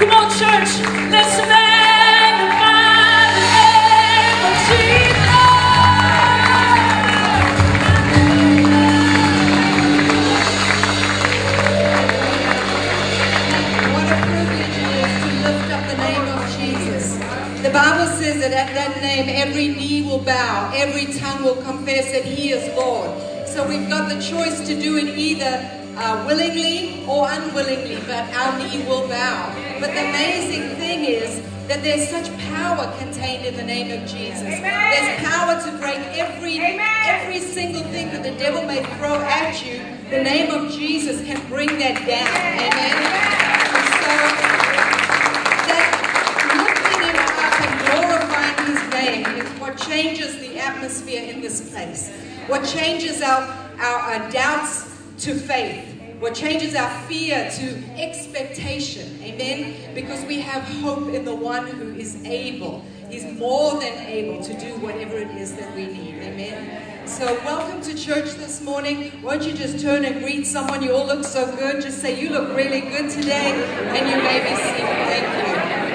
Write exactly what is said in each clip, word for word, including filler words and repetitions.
Come on, church. Let's magnify the name of Jesus. What a privilege it is to lift up the name of Jesus. The Bible says that at that name every knee will bow, every tongue will confess that He is Lord. So we've got the choice to do it either uh, willingly or unwillingly, but our knee will bow. But the amazing thing is that there's such power contained in the name of Jesus. There's power to break every, every single thing that the devil may throw at you. The name of Jesus can bring that down. Amen. And so that lifting Him up and glorifying His name is what changes the atmosphere in this place. What changes our, our, our doubts to faith. What changes our fear to expectation. Amen? Because we have hope in the one who is able. He's more than able to do whatever it is that we need. Amen? So welcome to church this morning. Won't you just turn and greet someone? You all look so good. Just say, you look really good today. And you may be seated. Thank you.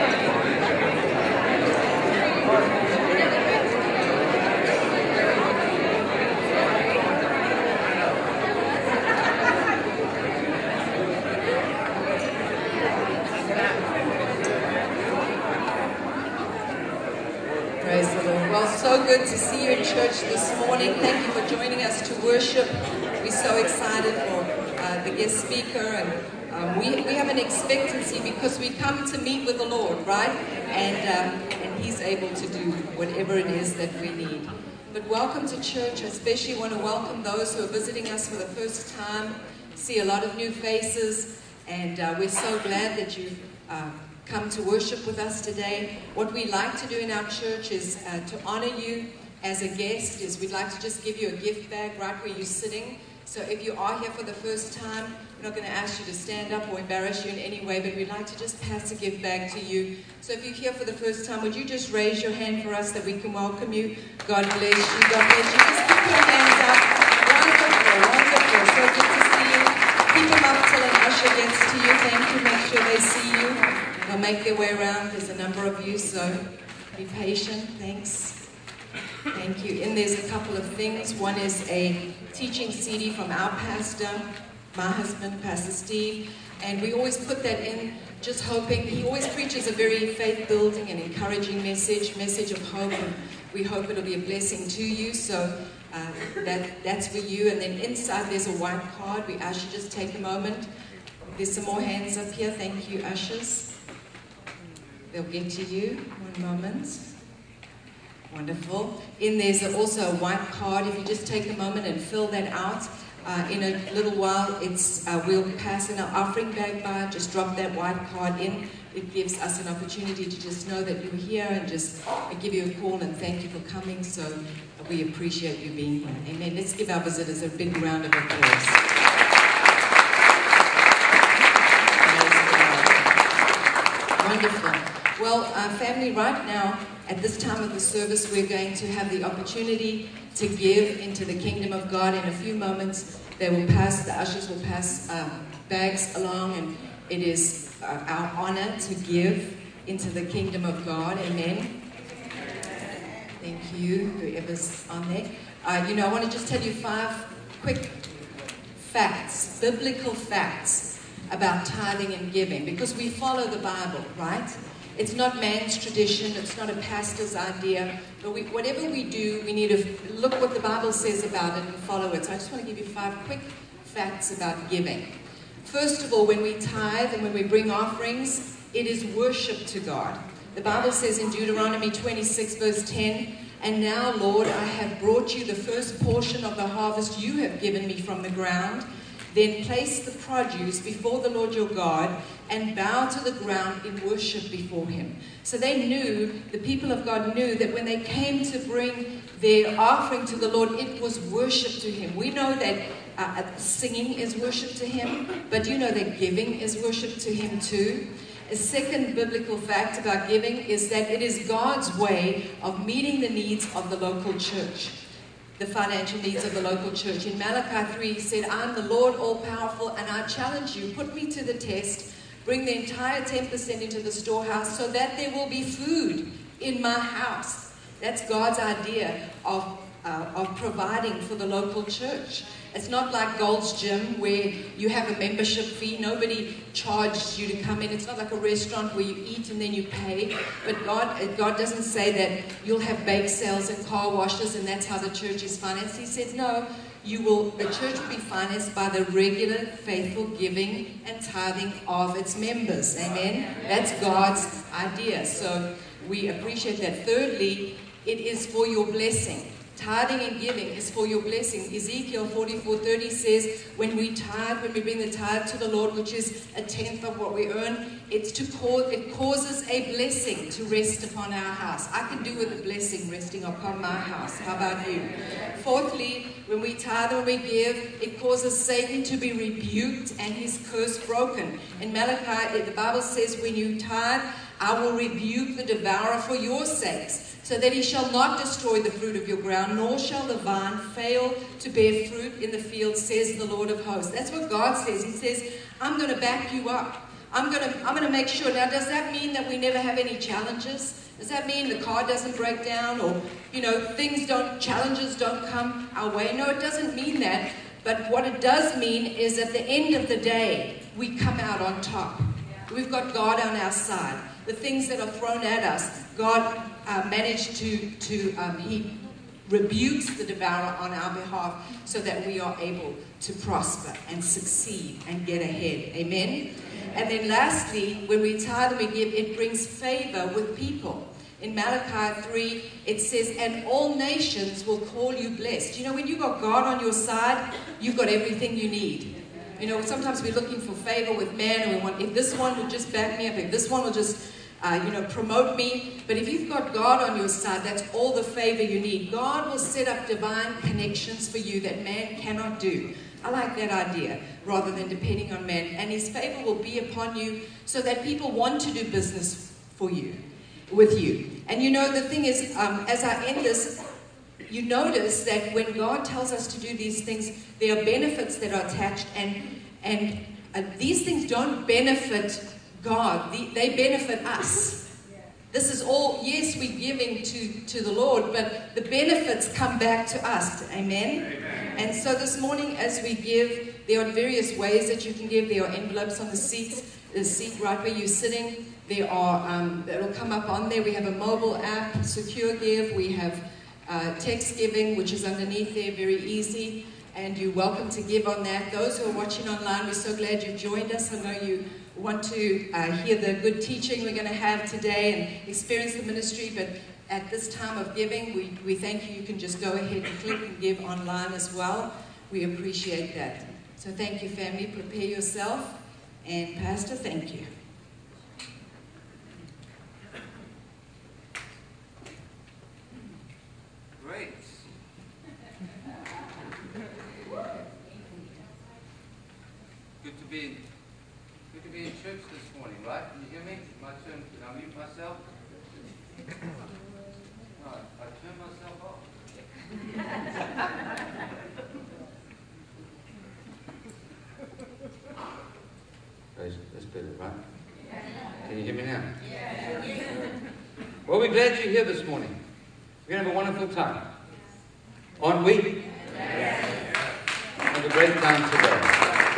Praise the Lord. Well, so good to see you in church this morning. Thank you for joining us to worship. We're so excited for uh, the guest speaker, and um, we, we have an expectancy because we come to meet with the Lord, right? And, um, and He's able to do whatever it is that we need. But welcome to church. I especially want to welcome those who are visiting us for the first time. See a lot of new faces, and uh, we're so glad that you've uh, come to worship with us today. What we like to do in our church is uh, to honor you as a guest. Is we'd like to just give you a gift bag right where you're sitting. So if you are here for the first time, we're not going to ask you to stand up or embarrass you in any way, but we'd like to just pass a gift bag to you. So if you're here for the first time, would you just raise your hand for us that we can welcome you? God bless you. God bless you. Just keep your hands up. Wonderful, wonderful. So good to see you. Keep them up till an usher gets to you. Thank you. Make sure they see you. They'll make their way around. There's a number of you, so be patient. Thanks. Thank you. And there's a couple of things. One is a teaching C D from our pastor, my husband, Pastor Steve. And we always put that in, just hoping. He always preaches a very faith-building and encouraging message, message of hope. And we hope it'll be a blessing to you. So uh, that, that's for you. And then inside there's a white card. We ask you just take a moment. There's some more hands up here. Thank you, ushers. They'll get to you. One moment. Wonderful. In there's also a white card. If you just take a moment and fill that out. Uh, in a little while, it's uh, we'll pass in our offering bag by. Just drop that white card in. It gives us an opportunity to just know that you're here and just give you a call and thank you for coming. So we appreciate you being here. Amen. Let's give our visitors a big round of applause. Wonderful. Well, uh, family, right now, at this time of the service, we're going to have the opportunity to give into the kingdom of God. In a few moments, they will pass, the ushers will pass uh, bags along, and it is uh, our honor to give into the kingdom of God. Amen. Thank you, whoever's on there. Uh, you know, I want to just tell you five quick facts, biblical facts about tithing and giving, because we follow the Bible, right? It's not man's tradition. It's not a pastor's idea. But we, whatever we do, we need to look what the Bible says about it and follow it. So I just want to give you five quick facts about giving. First of all, when we tithe and when we bring offerings, it is worship to God. The Bible says in Deuteronomy twenty-six, verse ten, "And now, Lord, I have brought you the first portion of the harvest you have given me from the ground. Then place the produce before the Lord your God and bow to the ground in worship before Him." So they knew, the people of God knew that when they came to bring their offering to the Lord, it was worship to Him. We know that uh, singing is worship to Him, but you know that giving is worship to Him too. A second biblical fact about giving is that it is God's way of meeting the needs of the local church. The financial needs of the local church. In Malachi three, he said, "I'm the Lord all-powerful, and I challenge you, put me to the test, Bring the entire ten percent into the storehouse so that there will be food in my house. That's God's idea of, uh, of providing for the local church. It's not like Gold's Gym where you have a membership fee. Nobody charges you to come in. It's not like a restaurant where you eat and then you pay. But God, God doesn't say that you'll have bake sales and car washes and that's how the church is financed. He says, no, you will. The church will be financed by the regular, faithful giving and tithing of its members. Amen? That's God's idea. So we appreciate that. Thirdly, it is for your blessing. Tithing and giving is for your blessing. Ezekiel forty-four thirty says, when we tithe, when we bring the tithe to the Lord, which is a tenth of what we earn, it's to cause, it causes a blessing to rest upon our house. I can do with a blessing resting upon my house. How about you? Fourthly, when we tithe and we give, it causes Satan to be rebuked and his curse broken. In Malachi, the Bible says, when you tithe, I will rebuke the devourer for your sakes, so that he shall not destroy the fruit of your ground, nor shall the vine fail to bear fruit in the field, says the Lord of hosts. That's what God says. He says, I'm going to back you up. I'm going to, I'm going to make sure. Now, does that mean that we never have any challenges? Does that mean the car doesn't break down or, you know, things don't, challenges don't come our way? No, it doesn't mean that. But what it does mean is at the end of the day, we come out on top. We've got God on our side. The things that are thrown at us, God uh, managed to, to um, He rebukes the devourer on our behalf so that we are able to prosper and succeed and get ahead. Amen? And then lastly, when we tithe and we give, it brings favor with people. In Malachi three, it says, and all nations will call you blessed. You know, when you've got God on your side, you've got everything you need. You know, sometimes we're looking for favor with man, and we want, if this one will just back me up, if this one will just, uh, you know, promote me. But if you've got God on your side, that's all the favor you need. God will set up divine connections for you that man cannot do. I like that idea, rather than depending on man. And his favor will be upon you so that people want to do business for you, with you. And you know, the thing is, um, as I end this, you notice that when God tells us to do these things, there are benefits that are attached, and and uh, these things don't benefit God, the, they benefit us. This is all, yes, we're giving to, to the Lord, but the benefits come back to us. Amen? Amen? And so this morning as we give, there are various ways that you can give. There are envelopes on the seats, the seat right where you're sitting. There are, um, it'll come up on there. We have a mobile app, Secure Give. We have uh, text giving, which is underneath there, very easy. And you're welcome to give on that. Those who are watching online, we're so glad you've joined us. I know you want to uh, hear the good teaching we're going to have today and experience the ministry, but at this time of giving, we, we thank you. You can just go ahead and click and give online as well. We appreciate that. So thank you, family. Prepare yourself. And Pastor, thank you. Great. Good to be good to be in church this morning, right? Can you hear me? My turn. Can I mute myself? No, I turn myself off. That's better, right? Can you hear me now? Well, we're glad you're here this morning. We're going to have a wonderful time. Aren't we? Have a great time today.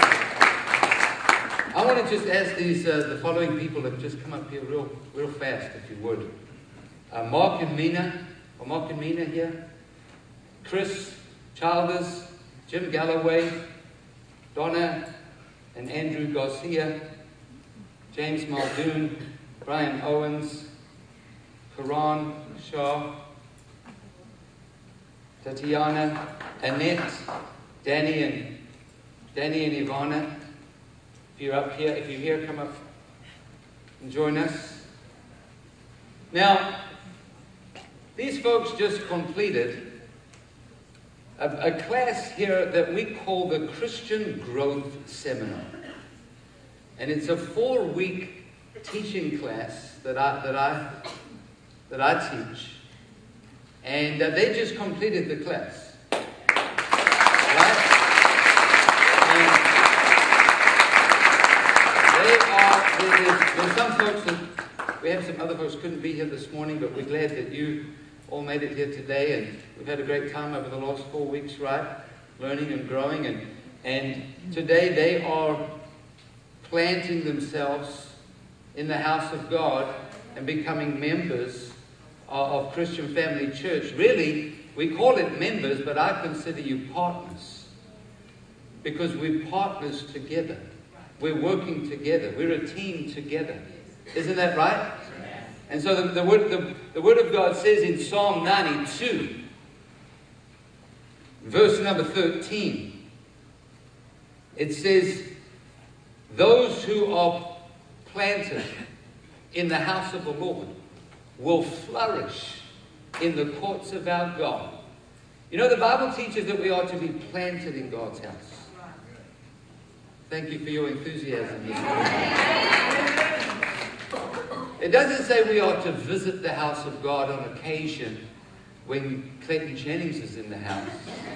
I want to just ask these uh, the following people to just come up here real real fast, if you would. Uh, Mark and Mina. Are Mark and Mina here? Chris Childers, Jim Galloway, Donna and Andrew Garcia, James Muldoon, Brian Owens, Karan Shah, Tatiana, Annette, Danny and Danny and Ivana. If you're up here, if you're here, come up and join us. Now, these folks just completed a, a class here that we call the Christian Growth Seminar. And it's a four-week teaching class that I, that I, that I teach. And uh, they just completed the class. Right? And they are for some folks, that, we have some other folks who couldn't be here this morning, but we're glad that you all made it here today, and we've had a great time over the last four weeks, right? Learning and growing, and and today they are planting themselves in the house of God and becoming members of, of Christian Family Church. Really, we call it members, but I consider you partners, because we're partners together. We're working together. We're a team together. Isn't that right? And so the, the, word, the, the Word of God says in Psalm ninety-two, verse number thirteen, it says, those who are planted in the house of the Lord will flourish in the courts of our God. You know, the Bible teaches that we are to be planted in God's house. Thank you for your enthusiasm this morning. It doesn't say we are to visit the house of God on occasion when Clayton Jennings is in the house.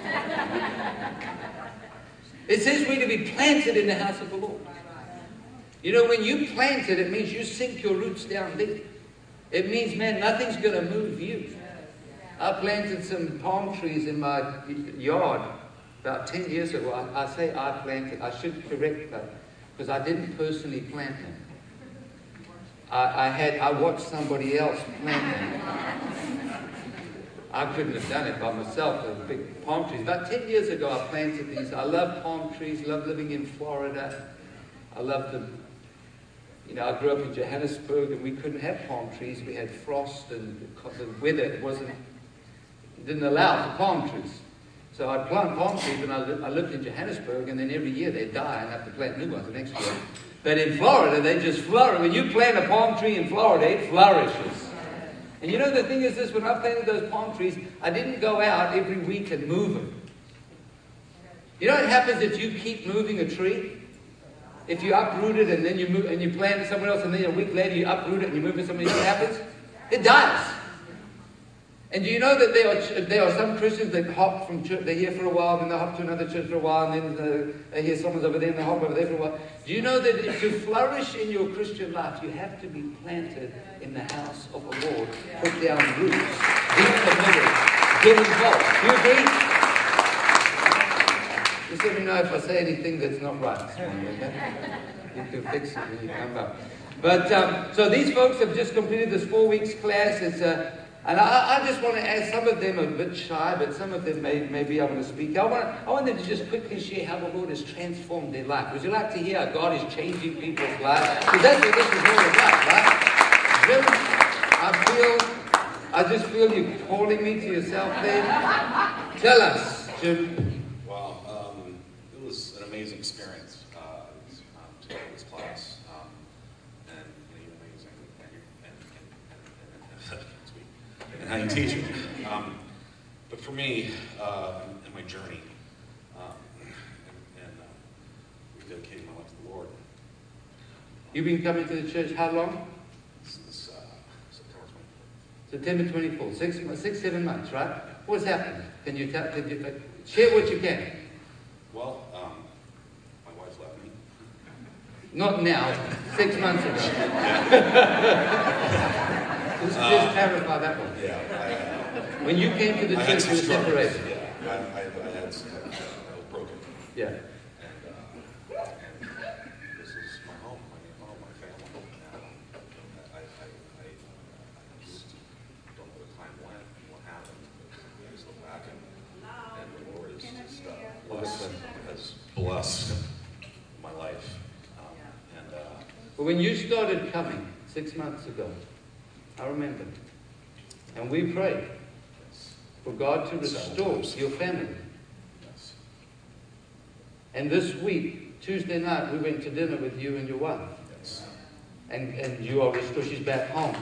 It says we're to be planted in the house of the Lord. You know, when you plant it, it means you sink your roots down deep. It means, man, nothing's going to move you. I planted some palm trees in my yard about ten years ago. I, I say I planted. I should correct that, because I didn't personally plant them. I, I had I watched somebody else plant them. I couldn't have done it by myself. Those big palm trees. About ten years ago, I planted these. I love palm trees. Love living in Florida. I love them. You know, I grew up in Johannesburg, and we couldn't have palm trees. We had frost, and the weather wasn't didn't allow for palm trees. So I'd plant palm trees, and I, li- I lived in Johannesburg, and then every year they'd die, and I have to plant new ones the next year. But in Florida, they just flourish. When you plant a palm tree in Florida, it flourishes. And you know, the thing is this, when I planted those palm trees, I didn't go out every week and move them. You know what happens if you keep moving a tree? If you uproot it and then you move and you plant it somewhere else, and then a week later you uproot it and you move it somewhere else, what happens? It dies. And do you know that there are there are some Christians that hop from church, they're here for a while, then they hop to another church for a while, and then uh, they hear someone's over there and they hop over there for a while. Do you know that to flourish in your Christian life, you have to be planted in the house of the Lord, put down roots, be committed, get involved. Do you agree? Just let me know if I say anything that's not right this morning, okay? You can fix it when you come up. But, um, so these folks have just completed this four weeks class. It's a And I, I just want to ask, some of them are a bit shy, but some of them may, may be able to speak. I want, I want them to just quickly share how the Lord has transformed their life. Would you like to hear how God is changing people's lives? Because that's what this is all about, right? Jim, I feel, I just feel you calling me to yourself there. Tell us, Jim. Wow, um, it was an amazing experience uh, um, to take this class. Um, and you know, amazing. And, and, and, and, and, and how you teach it. Um, but for me, uh, in my journey, um, and, and uh, dedicating my life to the Lord. You've been coming to the church how long? Since uh, September twenty-fourth. September twenty-fourth. Six, six, seven months, right? What's happened? Can you, tell, can you uh, share what you can? Well, um, my wife left me. Not now. Six months ago. Just, Uh, just clarify that one. Yeah. I, uh, When you came to the I had church, some you were struggles. separated. Yeah, I, I, I had some, I was broken. Yeah. And, uh, and this is my home, my new home, my family. And I, I, I, I, I just don't know the time when, what happened. I just look back and, and the Lord has just uh, blessed, has blessed my life. Um, and uh, But when you started coming six months ago, I remember, and we prayed for God to restore your family. yes. And this week, Tuesday night, we went to dinner with you and your wife. Yes. And, and you are restored. She's back home.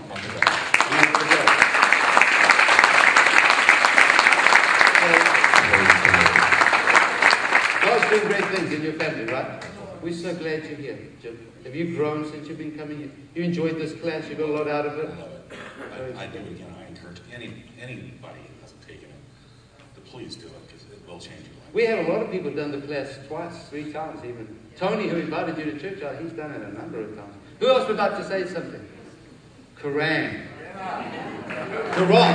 God's doing great things in your family, right? We're so glad you're here, Jim. Have you grown since you've been coming here? You enjoyed this class? You got a lot out of it? I love it. I, I do, again, I encourage any anybody who hasn't taken it to please do it, because it will change your life. We had a lot of people done the class twice, three times even. Tony, who invited you to church, uh, he's done it a number of times. Who else would like to say something? Quran. Quran.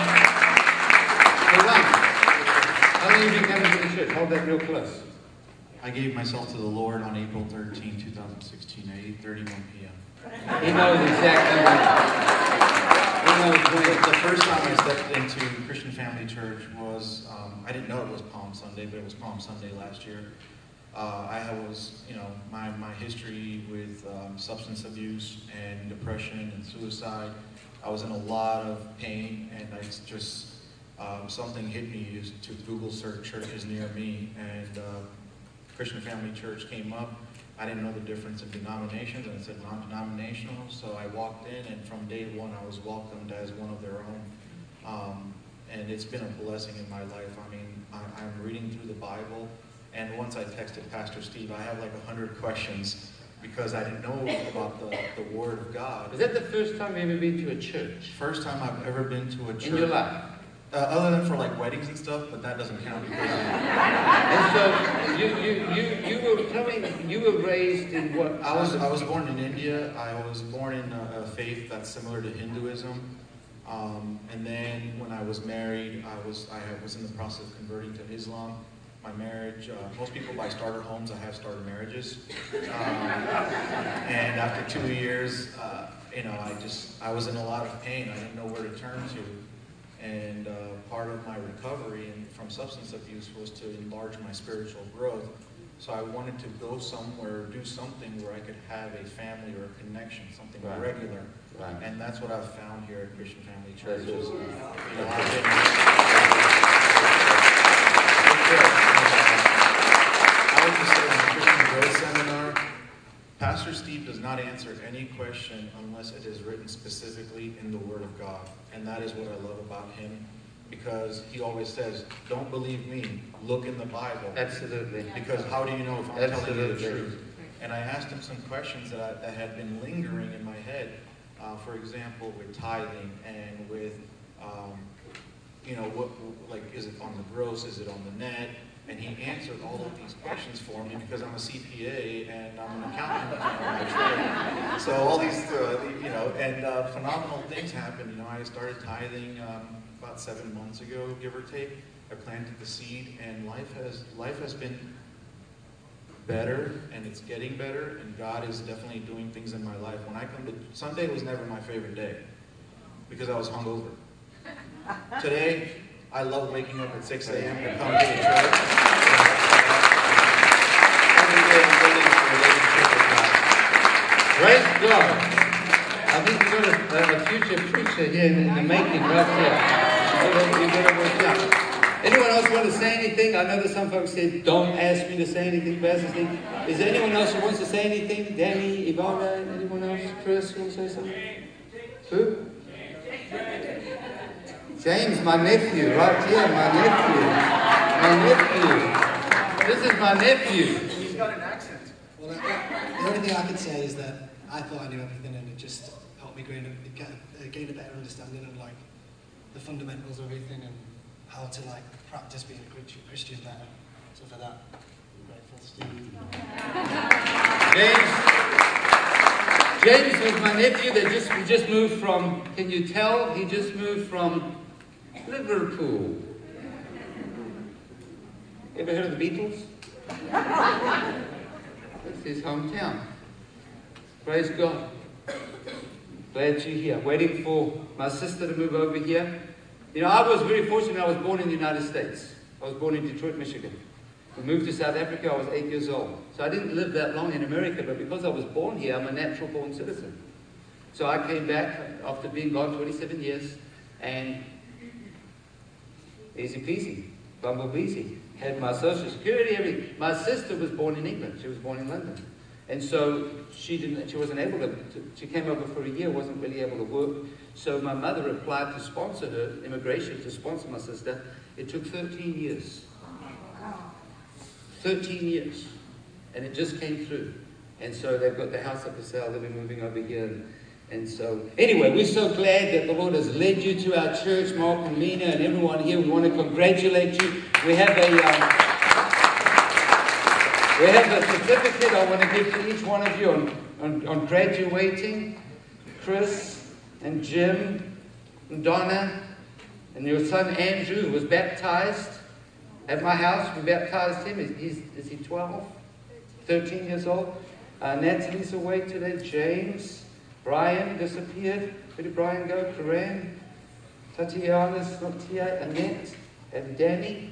Quran. How long have you been coming to the church? Hold that real close. I gave myself to the Lord on April thirteenth, twenty sixteen at eight thirty-one p m He knows exactly when. He knows when. The first time I stepped into Christian Family Church was, um, I didn't know it was Palm Sunday, but it was Palm Sunday last year. Uh, I was, you know, my, my history with um, substance abuse and depression and suicide. I was in a lot of pain, and I just, um, something hit me to Google search churches near me, and uh, Christian Family Church came up. I didn't know the difference in denominations, and it said non-denominational, so I walked in, and from day one I was welcomed as one of their own. Um, and it's been a blessing in my life. I mean, I, I'm reading through the Bible, and once I texted Pastor Steve, I have like a hundred questions because I didn't know about the, the Word of God. Is that the first time you've ever been to a church? First time I've ever been to a church. In your life? Uh, other than for like weddings and stuff, but that doesn't count. And so you you you you were telling you were raised in what? I was I was born in India. I was born in a, a faith that's similar to Hinduism, um, and then when I was married, I was I was in the process of converting to Islam. My marriage, uh, most people buy starter homes. I have starter marriages, um, and after two years, uh, you know, I just I was in a lot of pain. I didn't know where to turn to. And uh, part of my recovery and from substance abuse was to enlarge my spiritual growth. So I wanted to go somewhere, do something where I could have a family or a connection, something right. regular. Right. And that's what I've found here at Christian Family Church. That's You awesome. know, I've been, I was just at a Christian Growth Seminar. Pastor Steve does not answer any question unless it is written specifically in the Word of God. And that is what I love about him, because he always says, don't believe me, look in the Bible. Absolutely. Because how do you know if I'm Absolutely. telling you the truth? And I asked him some questions that, I, that had been lingering in my head. Uh, for example, with tithing and with, um, you know, what, like, is it on the gross, is it on the net? And he answered all of these questions for me because I'm a C P A and I'm an accountant. Actually. So all these, uh, you know, and uh, phenomenal things happened. You know, I started tithing um, about seven months ago, give or take. I planted the seed, and life has life has been better, and it's getting better. And God is definitely doing things in my life. When I come to Sunday was never my favorite day because I was hungover. Today, I love waking up at six a m to come to the church. Every day I'm building a relationship with God. Praise God. I think you've got a, a future preacher here in, in the making right here. You better watch out. Anyone else want to say anything? I know that some folks said, don't ask me to say anything, Pastor Steve. Is there anyone else who wants to say anything? Danny, Ivana, anyone else? Chris, you want to say something? Who? James, my nephew, right here, my nephew. My nephew. This is my nephew. He's got an accent. Well, the, the only thing I could say is that I thought I knew everything, and it just helped me gain a, get, uh, gain a better understanding of like the fundamentals of everything and how to like practice being a good Christian better. So for that, I'm grateful, Steve. James. James was my nephew. They just we just moved from. Can you tell? He just moved from Liverpool. Ever heard of the Beatles? That's his hometown. Praise God. Glad you're here. Waiting for my sister to move over here. You know, I was very fortunate. I was born in the United States. I was born in Detroit, Michigan. We moved to South Africa. I was eight years old. So I didn't live that long in America, but because I was born here, I'm a natural born citizen. So I came back after being gone twenty-seven years, and easy peasy, bumblebeesy. Had my social security, everything. My sister was born in England. She was born in London. And so she didn't, she wasn't able to, to, she came over for a year, wasn't really able to work. So my mother applied to sponsor her, immigration to sponsor my sister. It took thirteen years. thirteen years. And it just came through. And so they've got the house up for sale, they'll be moving over here. And, And so, anyway, we're so glad that the Lord has led you to our church, Mark and Mina and everyone here. We want to congratulate you. We have a um, we have a certificate I want to give to each one of you on, on, on graduating. Chris and Jim and Donna and your son Andrew, who was baptized at my house. We baptized him. He's, is he twelve? thirteen years old. Uh, Natalie's away today. James. Brian disappeared. Where did Brian go? Corinne. Tatiana's not here. Annette. And Danny.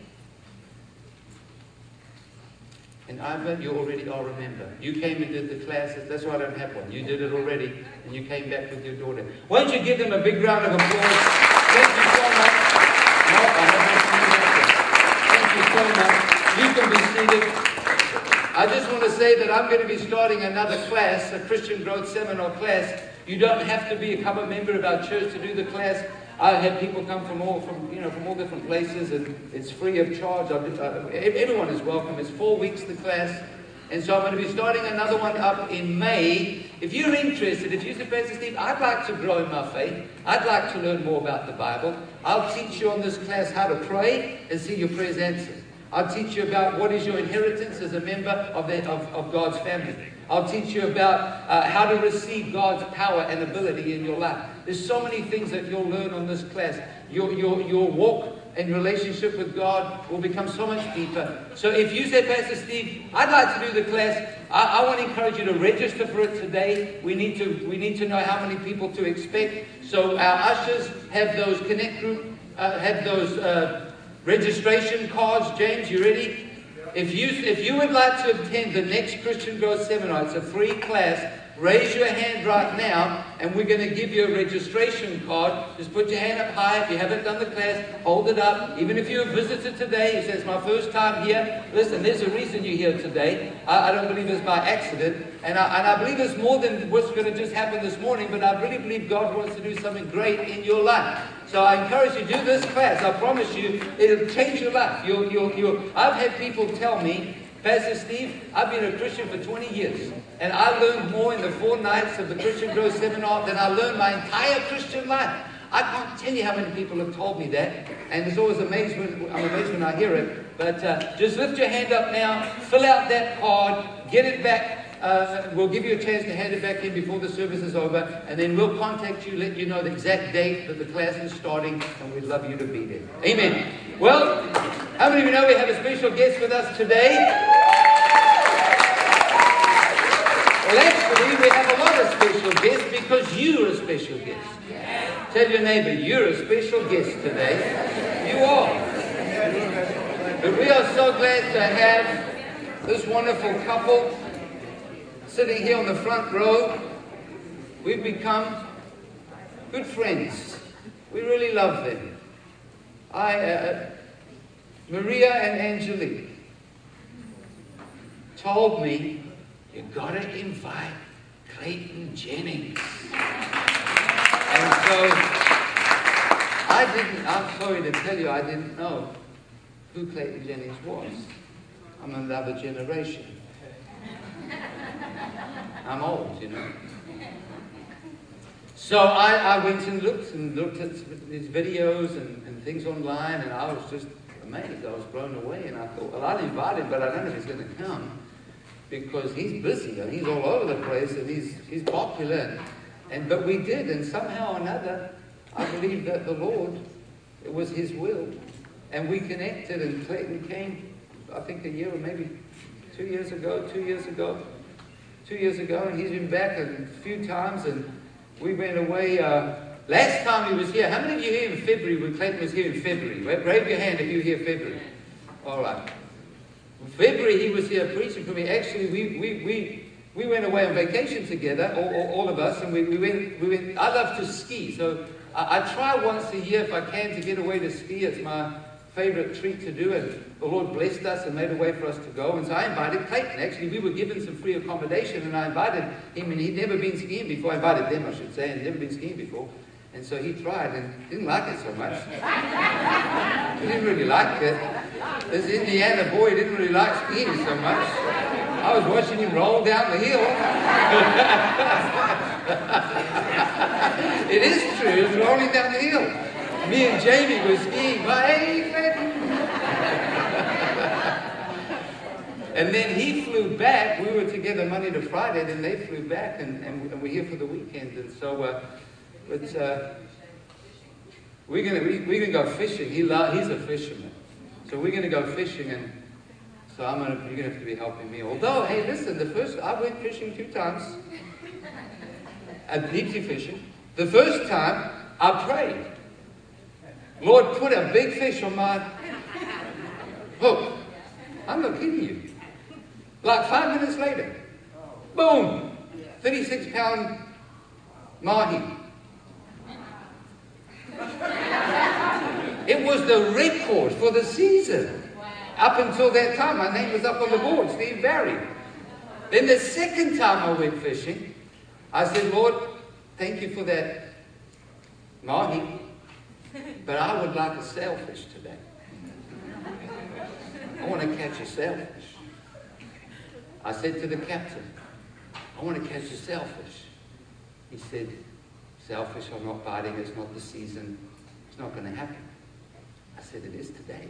And Ivan, you already all remember. You came and did the classes. That's why I don't have one. You did it already. And you came back with your daughter. Why don't you give them a big round of applause? Thank you so much. No, I haven't seen you. Thank you so much. You can be seated. I just want to say that I'm going to be starting another class, a Christian Growth Seminar class. You don't have to become a member of our church to do the class. I have people come from all from you know from all different places, and it's free of charge. Uh, everyone is welcome. It's four weeks the class, and so I'm going to be starting another one up in May. If you're interested, if you say, Pastor Steve, I'd like to grow in my faith. I'd like to learn more about the Bible. I'll teach you on this class how to pray and see your prayers answered. I'll teach you about what is your inheritance as a member of, the, of, of God's family. I'll teach you about uh, how to receive God's power and ability in your life. There's so many things that you'll learn on this class. Your, your, your walk and relationship with God will become so much deeper. So if you say, Pastor Steve, I'd like to do the class, I, I want to encourage you to register for it today. We need to, we need to know how many people to expect. So our ushers have those connect group, uh, have those uh, registration cards. James, you ready? If you, if you would like to attend the next Christian Growth Seminar, it's a free class, raise your hand right now, and we're going to give you a registration card. Just put your hand up high. If you haven't done the class, hold it up. Even if you're a visitor today, you say, it's my first time here. Listen, there's a reason you're here today. I, I don't believe it's by accident. And I, and I believe it's more than what's going to just happen this morning, but I really believe God wants to do something great in your life. So I encourage you to do this class. I promise you, it'll change your life. You'll, you'll, you'll. I've had people tell me, Pastor Steve, I've been a Christian for twenty years, and I learned more in the four nights of the Christian Growth Seminar than I learned my entire Christian life. I can't tell you how many people have told me that, and it's always amazed when, I'm amazed when I hear it. But uh, just lift your hand up now, fill out that card, get it back. Uh, we'll give you a chance to hand it back in before the service is over, and then we'll contact you, let you know the exact date that the class is starting, and we'd love you to be there. Amen. Well, how many of you know we have a special guest with us today? Well, actually, we have a lot of special guests because you're a special guest. Tell your neighbor, you're a special guest today. You are. But we are so glad to have this wonderful couple sitting here on the front row. We've become good friends. We really love them. I, uh, Maria and Angelique told me, you gotta invite Clayton Jennings. And so, I didn't, I'm sorry to tell you, I didn't know who Clayton Jennings was. I'm another generation. I'm old, you know. So I, I went and looked and looked at his videos and, and things online, and I was just amazed. I was blown away, and I thought, well, I'll invite him, but I don't know if he's going to come because he's busy and he's all over the place and he's he's popular. And but we did, and somehow or another, I believe that the Lord, it was His will, and we connected. And Clayton came, I think, a year or maybe two years ago, two years ago. Two years ago, and he's been back a few times, and we went away. Uh, last time he was here, how many of you here in February when Clayton was here in February? Raise your hand if you were here in February. All right. In February, he was here preaching for me. Actually, we we we, we went away on vacation together, all, all, all of us, and we, we went. We went. I love to ski, so I, I try once a year if I can to get away to ski. It's my favorite treat to do, and the Lord blessed us and made a way for us to go. And so I invited Clayton. Actually, we were given some free accommodation, and I invited him, and he'd never been skiing before. I invited them, I should say, and he'd never been skiing before. And so he tried and didn't like it so much. He didn't really like it. This Indiana boy didn't really like skiing so much. I was watching him roll down the hill. It is true. It was rolling down the hill. Me and Jamie were skiing. Hey, Clinton. And then he flew back. We were together Monday to Friday. Then they flew back, and, and, and we're here for the weekend. And so, uh, but uh, we're gonna we, we're gonna go fishing. He lo- he's a fisherman, so we're gonna go fishing, and so I'm gonna you're gonna have to be helping me. Although, hey, listen, the first I went fishing two times. At deep sea fishing. The first time I prayed, Lord, put a big fish on my hook. I'm not kidding you. Like five minutes later, boom, thirty-six pound mahi. It was the record for the season. Up until that time, my name was up on the board, Steve Barry. Then the second time I went fishing, I said, Lord, thank you for that mahi, but I would like a sailfish today. I want to catch a sailfish. I said to the captain, I want to catch a sailfish. He said, sailfish are not biting, it's not the season, it's not going to happen. I said, it is today.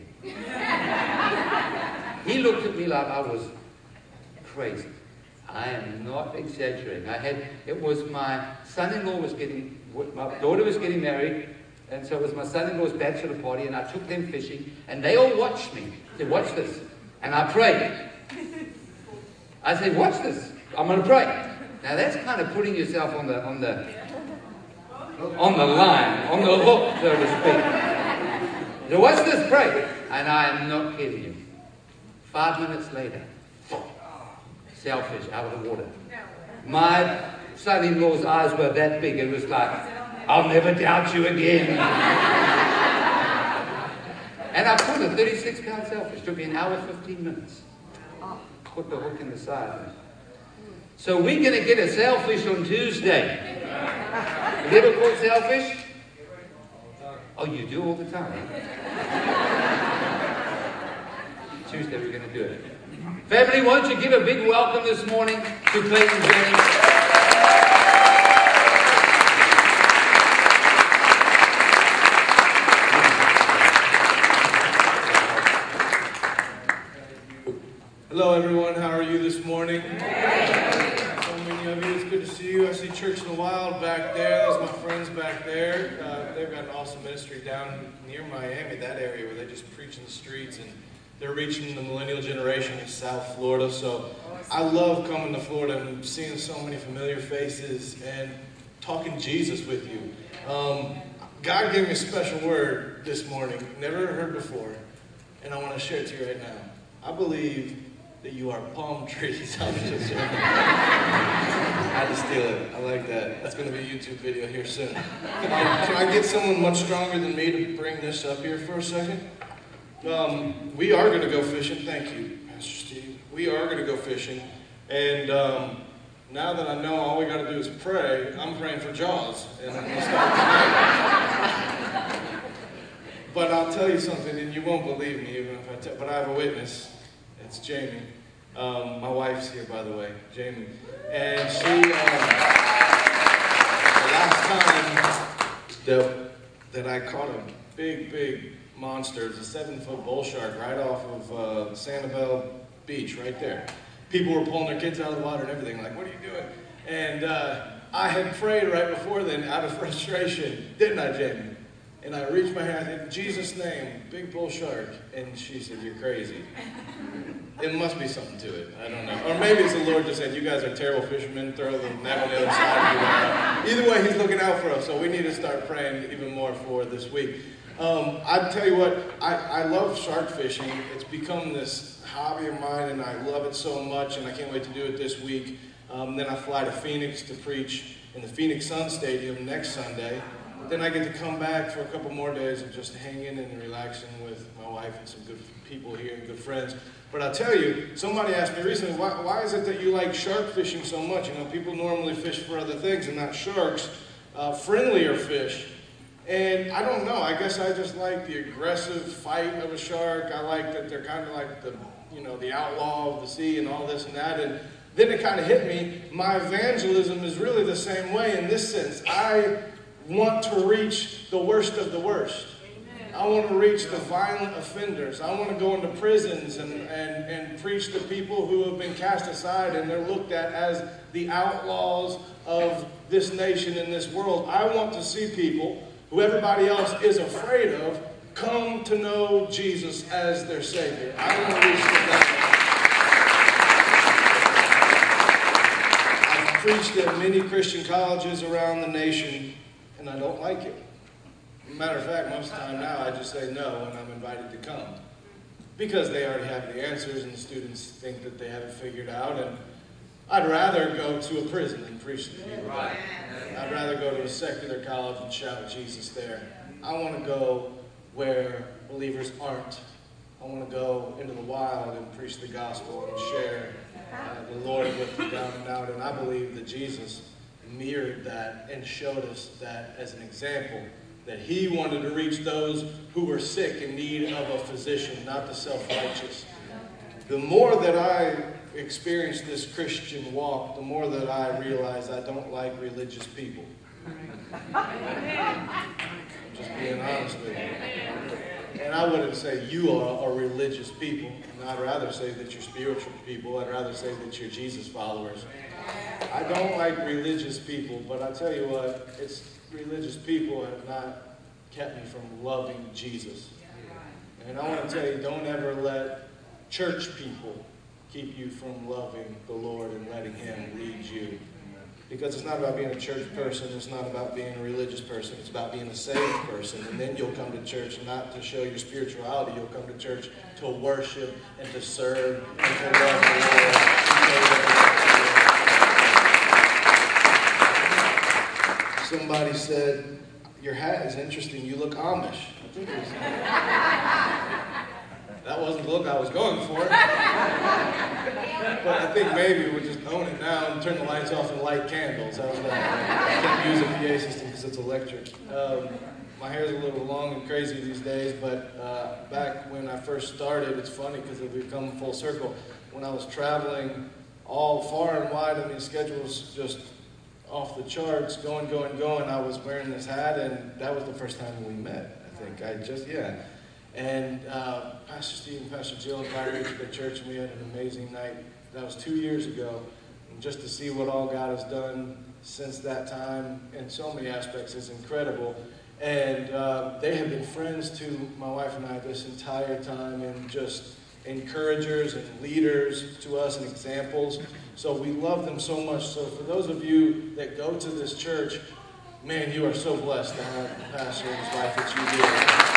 He looked at me like I was crazy. I am not exaggerating. I had, it was my son-in-law was getting, my daughter was getting married, and so it was my son-in-law's bachelor party, and I took them fishing, and they all watched me. I said, watch this. And I prayed. I said, watch this. I'm going to pray. Now that's kind of putting yourself on the, on the, on the line, on the hook, so to speak. So watch this, pray. And I am not kidding you. Five minutes later, sailfish out of the water. My son-in-law's eyes were that big. It was like, I'll never doubt you again. And I put a thirty-six pound sailfish. It took me an hour, fifteen minutes. Put the hook in the side. So we're going to get a sailfish on Tuesday. You ever caught sailfish? Oh, you do all the time. Tuesday we're going to do it. Family, won't you give a big welcome this morning to Clayton Jennings? Hello everyone, how are you this morning? So many of you, it's good to see you. I see Church in the Wild back there. Those are my friends back there. Uh, they've got an awesome ministry down near Miami, that area where they just preach in the streets, and they're reaching the millennial generation in South Florida. So I love coming to Florida and seeing so many familiar faces and talking Jesus with you. Um, God gave me a special word this morning, never heard before, and I want to share it to you right now. I believe that you are palm trees. I was just I had to steal it. I like that. That's going to be a YouTube video here soon. Can I, can I get someone much stronger than me to bring this up here for a second? Um, we are going to go fishing. Thank you, Pastor Steve. We are going to go fishing. And um, now that I know all we got to do is pray, I'm praying for Jaws. And I'm gonna start tonight. But I'll tell you something, and you won't believe me even if I tell, but I have a witness. It's Jamie. Um, my wife's here, by the way, Jamie. And she, um, the last time that, that I caught a big, big monster, it was a seven-foot bull shark right off of uh, Sanibel Beach, right there. People were pulling their kids out of the water and everything, like, what are you doing? And uh, I had prayed right before then out of frustration, didn't I, Jamie? And I reached my hand, in Jesus' name, big bull shark. And she said, you're crazy. It must be something to it. I don't know. Or maybe it's the Lord just said, you guys are terrible fishermen, throw the net on the other side. Either way, he's looking out for us. So we need to start praying even more for this week. Um, I tell you what, I, I love shark fishing. It's become this hobby of mine, and I love it so much, and I can't wait to do it this week. Um, then I fly to Phoenix to preach in the Phoenix Sun Stadium next Sunday. Then I get to come back for a couple more days of just hanging and relaxing with my wife and some good people here and good friends. But I'll tell you, somebody asked me recently, why, why is it that you like shark fishing so much? You know, people normally fish for other things and not sharks, uh, friendlier fish. And I don't know, I guess I just like the aggressive fight of a shark. I like that they're kind of like the, you know, the outlaw of the sea and all this and that. And then it kind of hit me, my evangelism is really the same way in this sense. I want to reach the worst of the worst. I want to reach the violent offenders. I want to go into prisons and, and, and preach to people who have been cast aside and they're looked at as the outlaws of this nation and this world. I want to see people who everybody else is afraid of come to know Jesus as their Savior. I want to reach them. I've preached at many Christian colleges around the nation, and I don't like it. Matter of fact, most of the time now I just say no when I'm invited to come. Because they already have the answers and the students think that they have it figured out. And I'd rather go to a prison than preach to people. Right. I'd rather go to a secular college and shout Jesus there. I want to go where believers aren't. I want to go into the wild and preach the gospel and share uh, the Lord with them down and out. And I believe that Jesus mirrored that and showed us that as an example, that he wanted to reach those who were sick in need of a physician, not the self-righteous. The more that I experience this Christian walk, the more that I realize I don't like religious people. I'm just being honest with you. And I wouldn't say you are a religious people. And I'd rather say that you're spiritual people. I'd rather say that you're Jesus followers. I don't like religious people, but I tell you what, it's religious people have not kept me from loving Jesus. And I want to tell you, don't ever let church people keep you from loving the Lord and letting him lead you. Because it's not about being a church person, it's not about being a religious person, it's about being a saved person. And then you'll come to church not to show your spirituality, you'll come to church to worship and to serve and to love the Lord. Somebody said, your hat is interesting, you look Amish. That wasn't the look I was going for. But I think maybe we'll just own it now and turn the lights off and light candles. How's that? I can't use a P A system because it's electric. Um, my hair's a little long and crazy these days, but uh, back when I first started, it's funny because we've come full circle. When I was traveling all far and wide, I mean, the schedule was just off the charts, going, going, going. I was wearing this hat, and that was the first time we met, I think. I just, yeah. And uh, Pastor Steve and Pastor Jill invited me to their church, and we had an amazing night. That was two years ago. And just to see what all God has done since that time in so many aspects is incredible. And uh, they have been friends to my wife and I this entire time, and just encouragers and leaders to us and examples. So we love them so much. So for those of you that go to this church, man, you are so blessed to have the pastor and his wife that you do.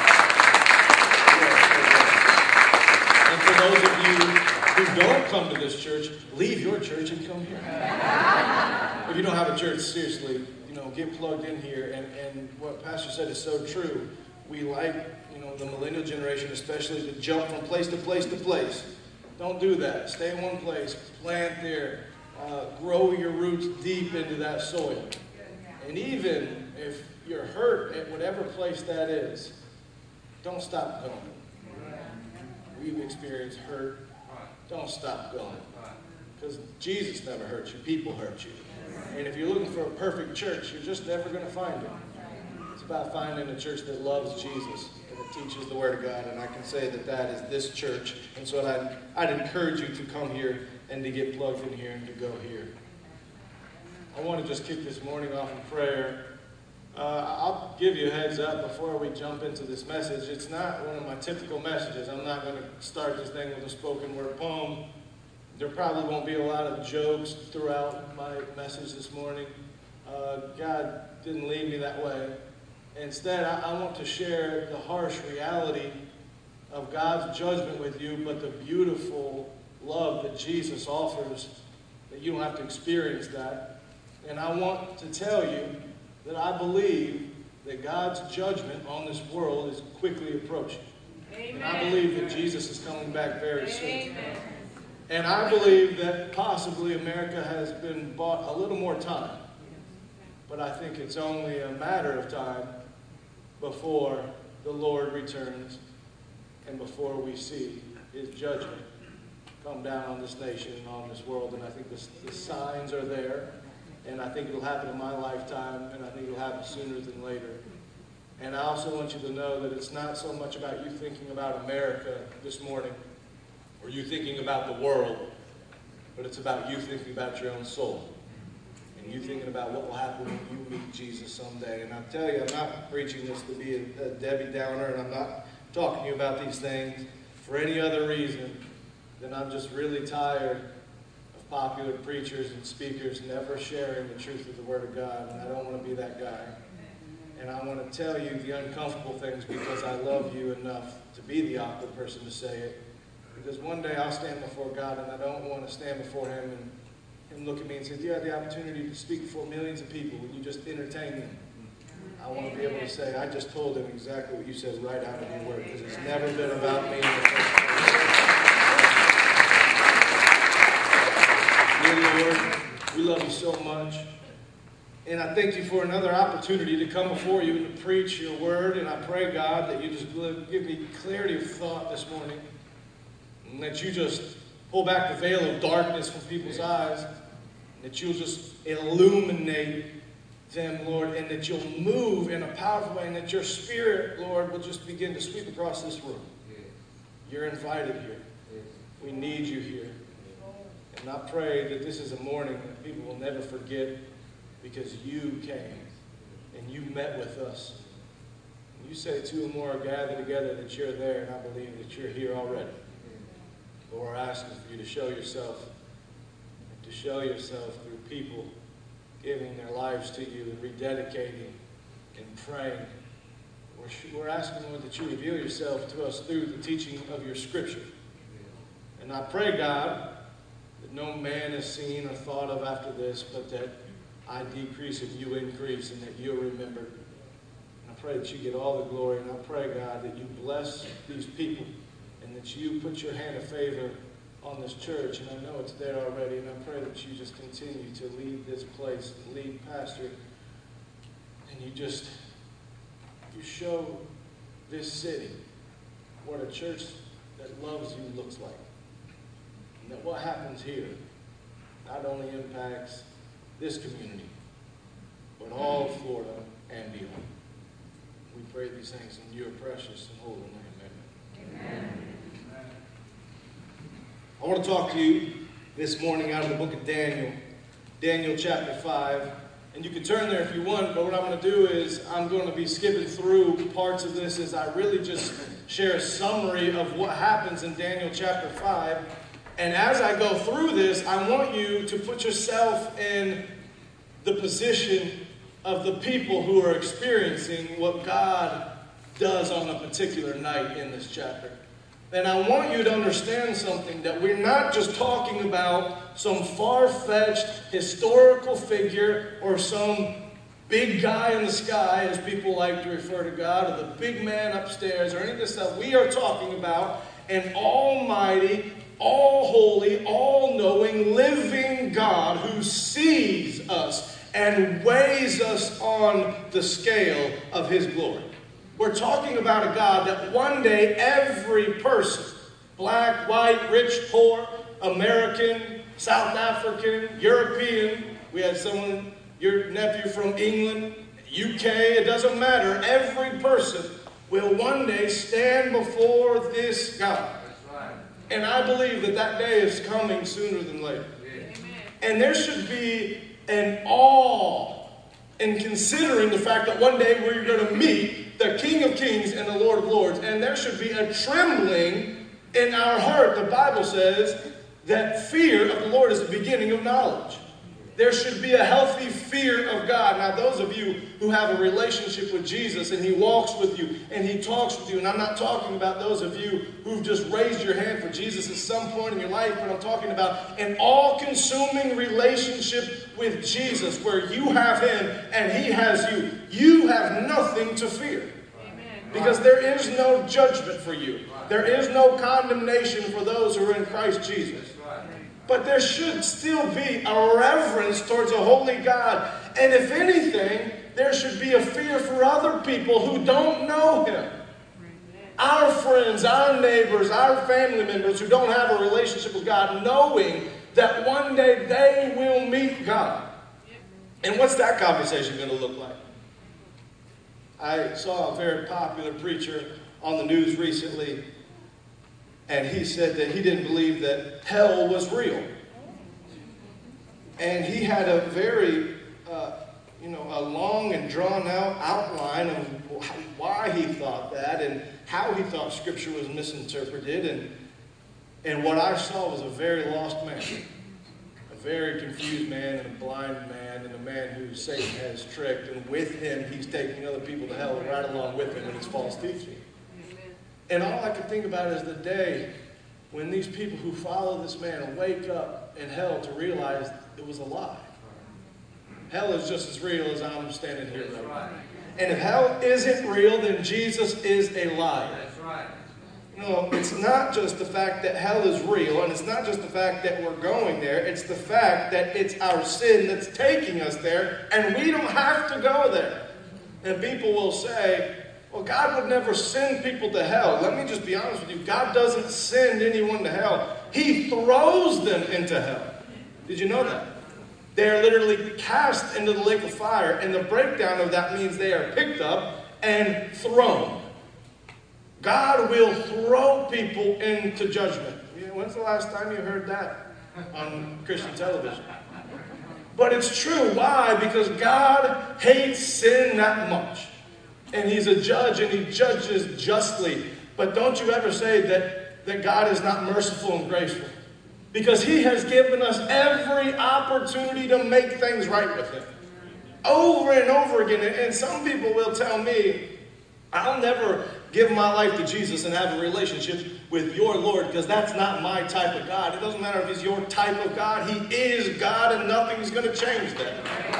And for those of you who don't come to this church, leave your church and come here. If you don't have a church, seriously, you know, get plugged in here. And, and what Pastor said is so true. We like, you know, the millennial generation especially to jump from place to place to place. Don't do that. Stay in one place. Plant there. Uh, grow your roots deep into that soil. And even if you're hurt at whatever place that is, don't stop going. We've experienced hurt. Don't stop going. Because Jesus never hurt you. People hurt you. And if you're looking for a perfect church, you're just never going to find it. It's about finding a church that loves Jesus and that teaches the Word of God. And I can say that that is this church. And so I'd, I'd encourage you to come here and to get plugged in here and to go here. I want to just kick this morning off in prayer. Uh, I'll give you a heads up before we jump into this message. It's not one of my typical messages. I'm not going to start this thing with a spoken word poem. There probably won't be a lot of jokes throughout my message this morning. Uh, God didn't lead me that way. Instead, I, I want to share the harsh reality of God's judgment with you, but the beautiful love that Jesus offers, that you don't have to experience that. And I want to tell you that I believe that God's judgment on this world is quickly approaching. Amen. And I believe that Jesus is coming back very soon. Amen. And I believe that possibly America has been bought a little more time. But I think it's only a matter of time before the Lord returns and before we see his judgment. come down on this nation and on this world. And I think the, the signs are there. And I think it'll happen in my lifetime. And I think it'll happen sooner than later. And I also want you to know that it's not so much about you thinking about America this morning, or you thinking about the world, but it's about you thinking about your own soul. And you thinking about what will happen when you meet Jesus someday. And I'll tell you, I'm not preaching this to be a, a Debbie Downer, and I'm not talking to you about these things for any other reason than I'm just really tired of popular preachers and speakers never sharing the truth of the Word of God. And I don't want to be that guy. And I want to tell you the uncomfortable things because I love you enough to be the awkward person to say it. Because one day I'll stand before God, and I don't want to stand before Him and Him look at me and say, "Do you have the opportunity to speak before millions of people? Will you just entertain them?" I want to be able to say, "I just told them exactly what you said right out of your word," because it's never been about me in the first place. Dear Lord, we love you so much. And I thank you for another opportunity to come before you and to preach your word. And I pray, God, that you just give me clarity of thought this morning. And that you just pull back the veil of darkness from people's eyes. And that you'll just illuminate them, Lord. And that you'll move in a powerful way. And that your Spirit, Lord, will just begin to sweep across this room. You're invited here. We need you here. And I pray that this is a morning that people will never forget, because you came and you met with us. And you say two or more are gathered together, that you're there, and I believe that you're here already. But we're asking for you to show yourself, and to show yourself through people giving their lives to you and rededicating and praying. We're, we're asking, Lord, that you reveal yourself to us through the teaching of your Scripture. And I pray, God, that no man has seen or thought of after this, but that I decrease and you increase, and that you're remembered. And I pray that you get all the glory, and I pray, God, that you bless these people, and that you put your hand of favor on this church, and I know it's there already, and I pray that you just continue to lead this place, lead Pastor, and you just, you show this city what a church that loves you looks like. And that what happens here not only impacts this community, but all of Florida and beyond. We pray these things in your precious and holy name. Amen. Amen. I want to talk to you this morning out of the book of Daniel, Daniel chapter five. And you can turn there if you want, but what I'm going to do is I'm going to be skipping through parts of this as I really just share a summary of what happens in Daniel chapter five. And as I go through this, I want you to put yourself in the position of the people who are experiencing what God does on a particular night in this chapter. And I want you to understand something, that we're not just talking about some far-fetched historical figure or some big guy in the sky, as people like to refer to God, or the big man upstairs, or any of this stuff. We are talking about an almighty, all-holy, all-knowing, living God who sees us and weighs us on the scale of His glory. We're talking about a God that one day every person, black, white, rich, poor, American, South African, European, we had someone, your nephew from England, U K, it doesn't matter, every person will one day stand before this God. And I believe that that day is coming sooner than later. Amen. And there should be an awe in considering the fact that one day we're going to meet the King of Kings and the Lord of Lords. And there should be a trembling in our heart. The Bible says that fear of the Lord is the beginning of knowledge. There should be a healthy fear of God. Now, those of you who have a relationship with Jesus and He walks with you and He talks with you, and I'm not talking about those of you who've just raised your hand for Jesus at some point in your life, but I'm talking about an all-consuming relationship with Jesus where you have Him and He has you. You have nothing to fear. Because there is no judgment for you. There is no condemnation for those who are in Christ Jesus. But there should still be a reverence towards a holy God. And if anything, there should be a fear for other people who don't know Him. our friends, our neighbors, our family members who don't have a relationship with God, knowing that one day they will meet God. And what's that conversation going to look like? I saw a very popular preacher on the news recently, and he said that he didn't believe that hell was real. And he had a very, uh, you know, a long and drawn out outline of why he thought that and how he thought Scripture was misinterpreted. And, and what I saw was a very lost man, a very confused man and a blind man and a man who Satan has tricked. And with him, he's taking other people to hell right along with him in his false teaching. And all I could think about is the day when these people who follow this man will wake up in hell to realize it was a lie. Hell is just as real as I'm standing here right now. And if hell isn't real, then Jesus is a liar. That's right. No, it's not just the fact that hell is real, and it's not just the fact that we're going there. It's the fact that it's our sin that's taking us there, and we don't have to go there. And people will say, well, God would never send people to hell. Let me just be honest with you. God doesn't send anyone to hell. He throws them into hell. Did you know that? They are literally cast into the lake of fire. And the breakdown of that means they are picked up and thrown. God will throw people into judgment. When's the last time you heard that on Christian television? But it's true. Why? Because God hates sin that much. And he's a judge, and he judges justly. But don't you ever say that, that God is not merciful and graceful. Because he has given us every opportunity to make things right with him. Over and over again. And some people will tell me, I'll never give my life to Jesus and have a relationship with your Lord, because that's not my type of God. It doesn't matter if he's your type of God. He is God, and nothing is going to change that.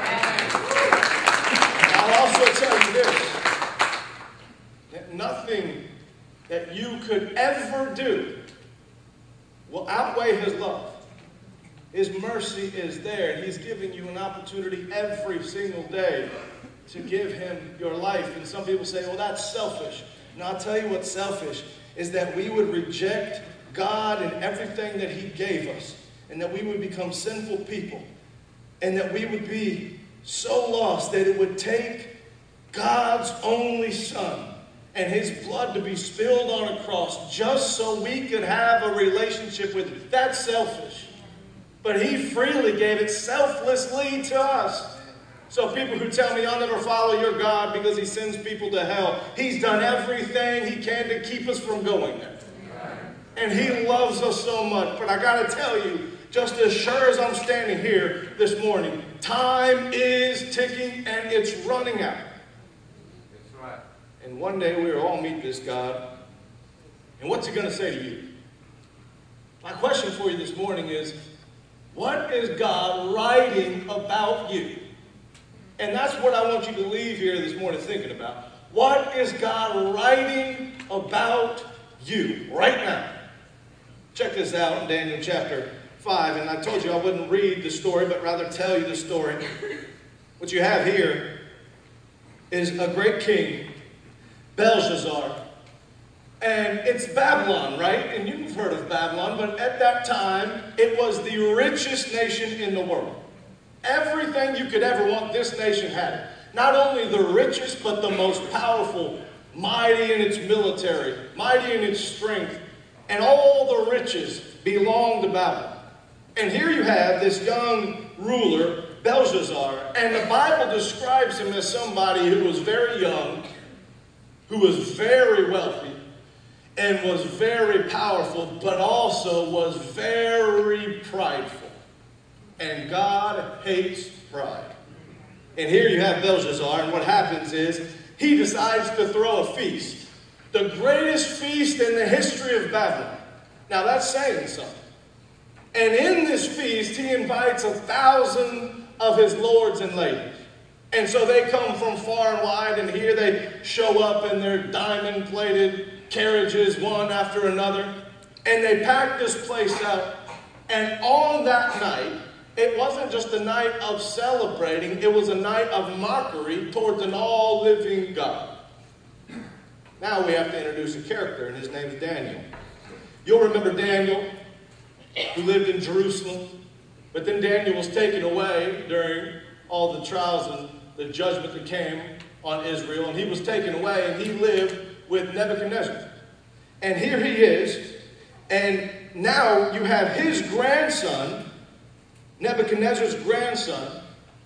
I'll also tell you this. That nothing that you could ever do will outweigh his love. His mercy is there. He's giving you an opportunity every single day to give him your life. And some people say, well, that's selfish. And I'll tell you what's selfish is that we would reject God and everything that he gave us, and that we would become sinful people, and that we would be so lost that it would take God's only Son and his blood to be spilled on a cross just so we could have a relationship with him. That's selfish. But he freely gave it selflessly to us. So people who tell me, I'll never follow your God because he sends people to hell, he's done everything he can to keep us from going there. And he loves us so much. But I got to tell you, just as sure as I'm standing here this morning, time is ticking and it's running out. And one day we will all meet this God. And what's he going to say to you? My question for you this morning is, what is God writing about you? And that's what I want you to leave here this morning thinking about. What is God writing about you right now? Check this out in Daniel chapter five. And I told you I wouldn't read the story, but rather tell you the story. What you have here is a great king, Belshazzar. And it's Babylon, right? And you've heard of Babylon, but at that time, it was the richest nation in the world. Everything you could ever want, this nation had it. Not only the richest, but the most powerful, mighty in its military, mighty in its strength. And all the riches belonged to Babylon. And here you have this young ruler, Belshazzar, and the Bible describes him as somebody who was very young, who was very wealthy, and was very powerful, but also was very prideful. And God hates pride. And here you have Belshazzar, and what happens is he decides to throw a feast. The greatest feast in the history of Babylon. Now that's saying something. And in this feast, he invites a thousand of his lords and ladies. And so they come from far and wide, and here they show up in their diamond-plated carriages, one after another. And they pack this place out. And on that night, it wasn't just a night of celebrating, it was a night of mockery towards an all-living God. Now we have to introduce a character, and his name is Daniel. You'll remember Daniel, who lived in Jerusalem, but then Daniel was taken away during all the trials and the judgment that came on Israel, and he was taken away, and he lived with Nebuchadnezzar. And here he is, and now you have his grandson, Nebuchadnezzar's grandson,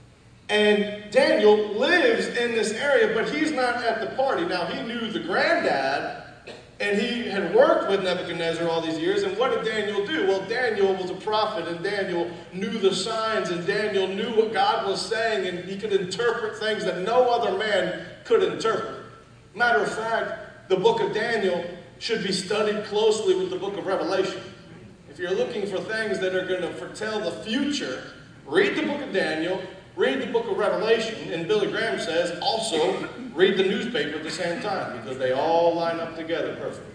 and Daniel lives in this area, but he's not at the party. Now, he knew the granddad, and he had worked with Nebuchadnezzar all these years, and what did Daniel do? Well, Daniel was a prophet, and Daniel knew the signs, and Daniel knew what God was saying, and he could interpret things that no other man could interpret. Matter of fact, the book of Daniel should be studied closely with the book of Revelation. If you're looking for things that are going to foretell the future, read the book of Daniel, read the book of Revelation, and Billy Graham says also read the newspaper at the same time, because they all line up together perfectly.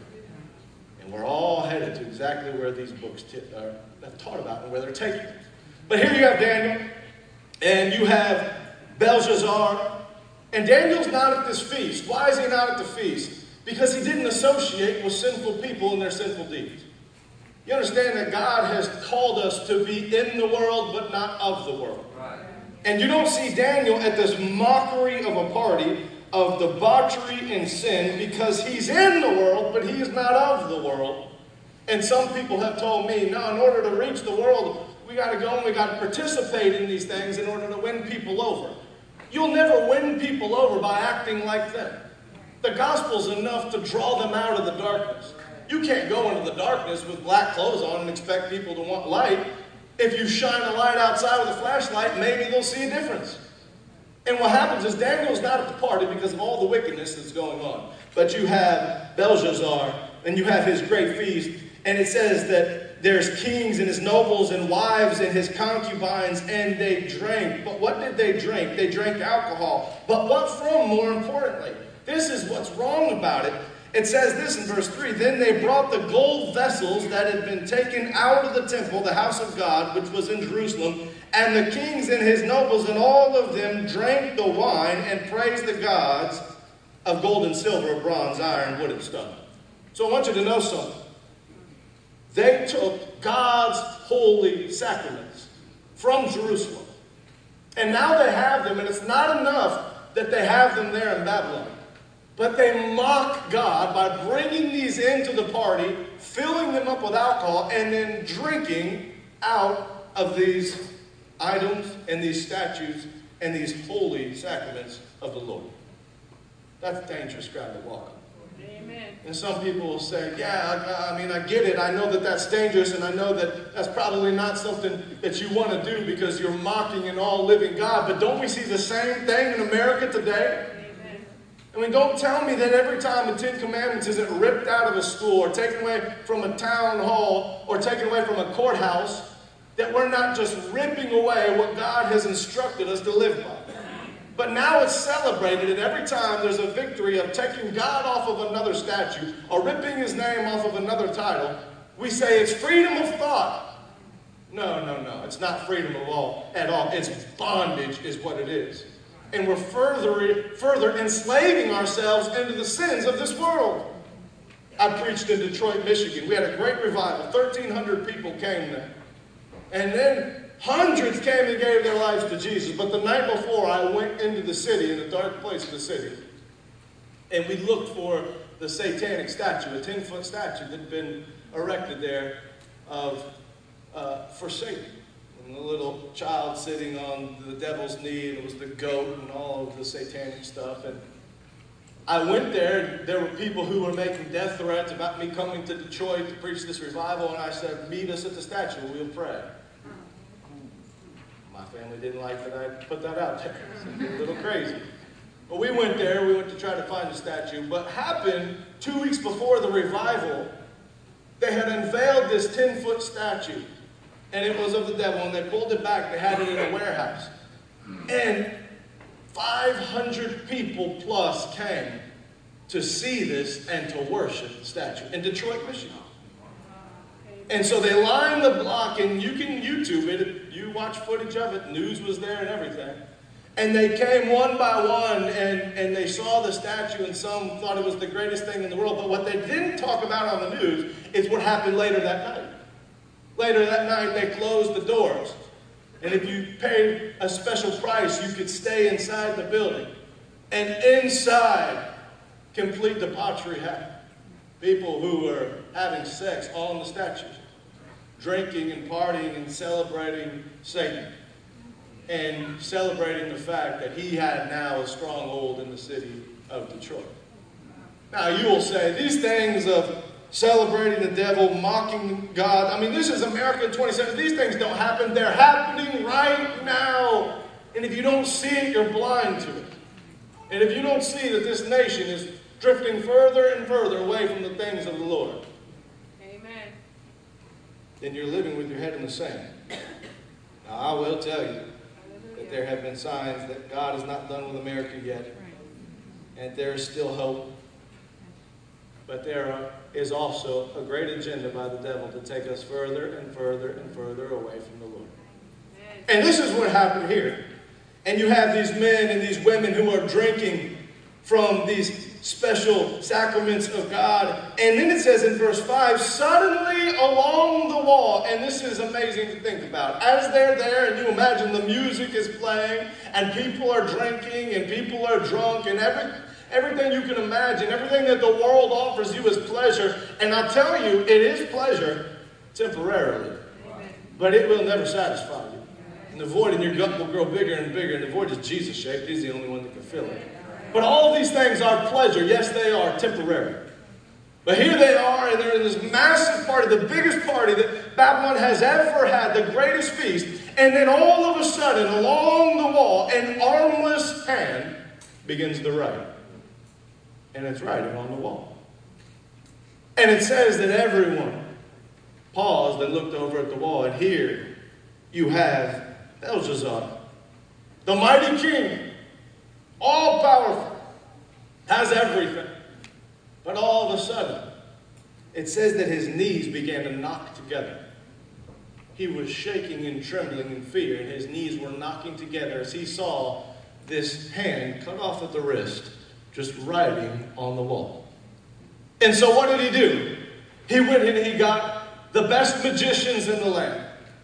And we're all headed to exactly where these books t- are taught about and where they're taking us. But here you have Daniel, and you have Belshazzar, and Daniel's not at this feast. Why is he not at the feast? Because he didn't associate with sinful people and their sinful deeds. You understand that God has called us to be in the world, but not of the world. Right. And you don't see Daniel at this mockery of a party of debauchery and sin, because he's in the world, but he is not of the world. And some people have told me, no, in order to reach the world, we got to go and we got to participate in these things in order to win people over. You'll never win people over by acting like them. The gospel's enough to draw them out of the darkness. You can't go into the darkness with black clothes on and expect people to want light. If you shine a light outside with a flashlight, maybe they'll see a difference. And what happens is Daniel's not at the party because of all the wickedness that's going on. But you have Belshazzar, and you have his great feast, and it says that there's kings and his nobles and wives and his concubines, and they drank. But what did they drink? They drank alcohol. But what from, more importantly? This is what's wrong about it. It says this in verse three, then they brought the gold vessels that had been taken out of the temple, the house of God, which was in Jerusalem, and the kings and his nobles and all of them drank the wine and praised the gods of gold and silver, bronze, iron, wood, and stone. So I want you to know something. They took God's holy sacraments from Jerusalem, and now they have them, and it's not enough that they have them there in Babylon. But they mock God by bringing these into the party, filling them up with alcohol, and then drinking out of these items and these statues and these holy sacraments of the Lord. That's a dangerous ground to walk on. Amen. And some people will say, yeah, I, I mean, I get it. I know that that's dangerous, and I know that that's probably not something that you want to do because you're mocking an all-living God. But don't we see the same thing in America today? I mean, don't tell me that every time the Ten Commandments isn't ripped out of a school or taken away from a town hall or taken away from a courthouse, that we're not just ripping away what God has instructed us to live by. But now it's celebrated, and every time there's a victory of taking God off of another statue or ripping his name off of another title, we say it's freedom of thought. No, no, no. It's not freedom of all at all. It's bondage is what it is. And we're further, further enslaving ourselves into the sins of this world. I preached in Detroit, Michigan. We had a great revival. thirteen hundred people came there. And then hundreds came and gave their lives to Jesus. But the night before, I went into the city, in a dark place of the city. And we looked for the satanic statue, a ten-foot statue that had been erected there of uh, for Satan. And the little child sitting on the devil's knee, and it was the goat and all of the satanic stuff. And I went there, and there were people who were making death threats about me coming to Detroit to preach this revival, and I said, meet us at the statue, we'll pray. My family didn't like that I put that out there. It's a little crazy. But we went there, we went to try to find the statue. But happened two weeks before the revival, they had unveiled this ten-foot statue. And it was of the devil, and they pulled it back. They had it in a warehouse. And five hundred people plus came to see this and to worship the statue in Detroit, Michigan. And so they lined the block, and you can YouTube it. You watch footage of it. News was there and everything. And they came one by one, and, and they saw the statue, and some thought it was the greatest thing in the world. But what they didn't talk about on the news is what happened later that night. Later that night, they closed the doors. And if you paid a special price, you could stay inside the building. And inside, complete debauchery happened. People who were having sex on the statues, drinking and partying and celebrating Satan, and celebrating the fact that he had now a stronghold in the city of Detroit. Now you will say, these things of celebrating the devil, mocking God, I mean, this is America in twenty seventeen. These things don't happen. They're happening right now. And if you don't see it, you're blind to it. And if you don't see that this nation is drifting further and further away from the things of the Lord, Amen. then you're living with your head in the sand. Now, I will tell you that there have been signs that God is not done with America yet, and there is still hope. But there are, is also a great agenda by the devil to take us further and further and further away from the Lord. And this is what happened here. And you have these men and these women who are drinking from these special sacraments of God. And then it says in verse five, suddenly along the wall, and this is amazing to think about, as they're there and you imagine the music is playing and people are drinking and people are drunk and every, everything you can imagine, everything that the world offers you is pleasure. And I tell you, it is pleasure temporarily, but it will never satisfy you. And the void in your gut will grow bigger and bigger, and the void is Jesus-shaped. He's the only one that can fill it. But all of these things are pleasure. Yes, they are temporary. But here they are, and they're in this massive party, the biggest party that Babylon has ever had, the greatest feast. And then all of a sudden, along the wall, an armless hand begins to write. And it's writing on the wall. And it says that everyone paused and looked over at the wall, and here you have Belshazzar, the mighty king, all-powerful, has everything. But all of a sudden, it says that his knees began to knock together. He was shaking and trembling in fear, and his knees were knocking together as he saw this hand cut off at the wrist, just writing on the wall. And so what did he do? He went and he got the best magicians in the land,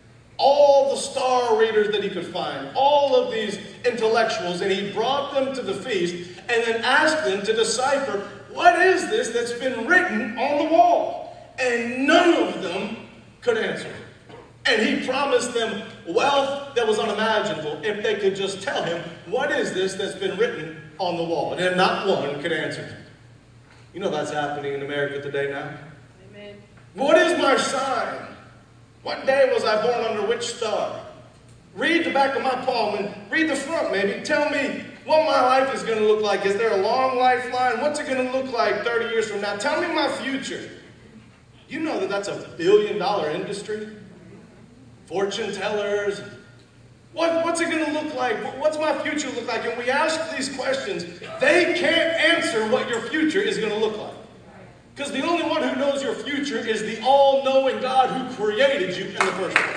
all the star readers that he could find, all of these intellectuals, and he brought them to the feast and then asked them to decipher, what is this that's been written on the wall? And none of them could answer. And he promised them wealth that was unimaginable if they could just tell him, what is this that's been written on the wall? And not one could answer him. You know that's happening in America today now. Amen. What is my sign? What day was I born under which star? Read the back of my palm and read the front maybe. Tell me what my life is going to look like. Is there a long lifeline? What's it going to look like thirty years from now? Tell me my future. You know that that's a billion dollar industry? Fortune tellers. What, what's it going to look like? What's my future look like? And we ask these questions. They can't answer what your future is going to look like. Because the only one who knows your future is the all-knowing God who created you in the first place.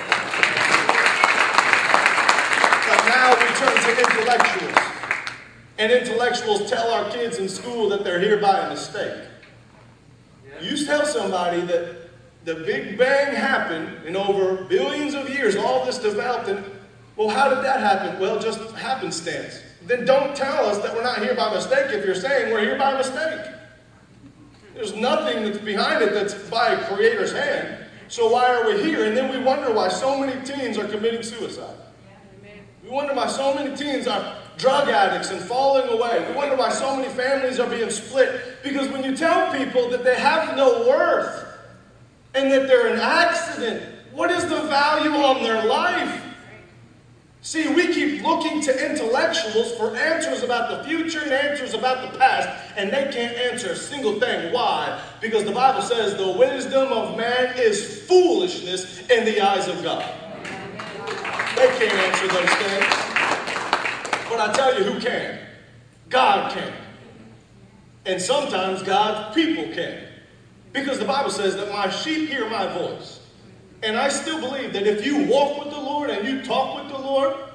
But now we turn to intellectuals. And intellectuals tell our kids in school that they're here by a mistake. You tell somebody that the Big Bang happened and over billions of years all this developed, and well, how did that happen? Well, just happenstance. Then don't tell us that we're not here by mistake if you're saying we're here by mistake. There's nothing that's behind it that's by a creator's hand. So why are we here? And then we wonder why so many teens are committing suicide. We wonder why so many teens are drug addicts and falling away. We wonder why so many families are being split. Because when you tell people that they have no worth and that they're an accident, what is the value on their life? See, we keep looking to intellectuals for answers about the future and answers about the past, and they can't answer a single thing. Why? Because the Bible says the wisdom of man is foolishness in the eyes of God. They can't answer those things. But I tell you who can. God can. And sometimes God's people can. Because the Bible says that my sheep hear my voice. And I still believe that if you walk with the Lord and you talk with the Lord,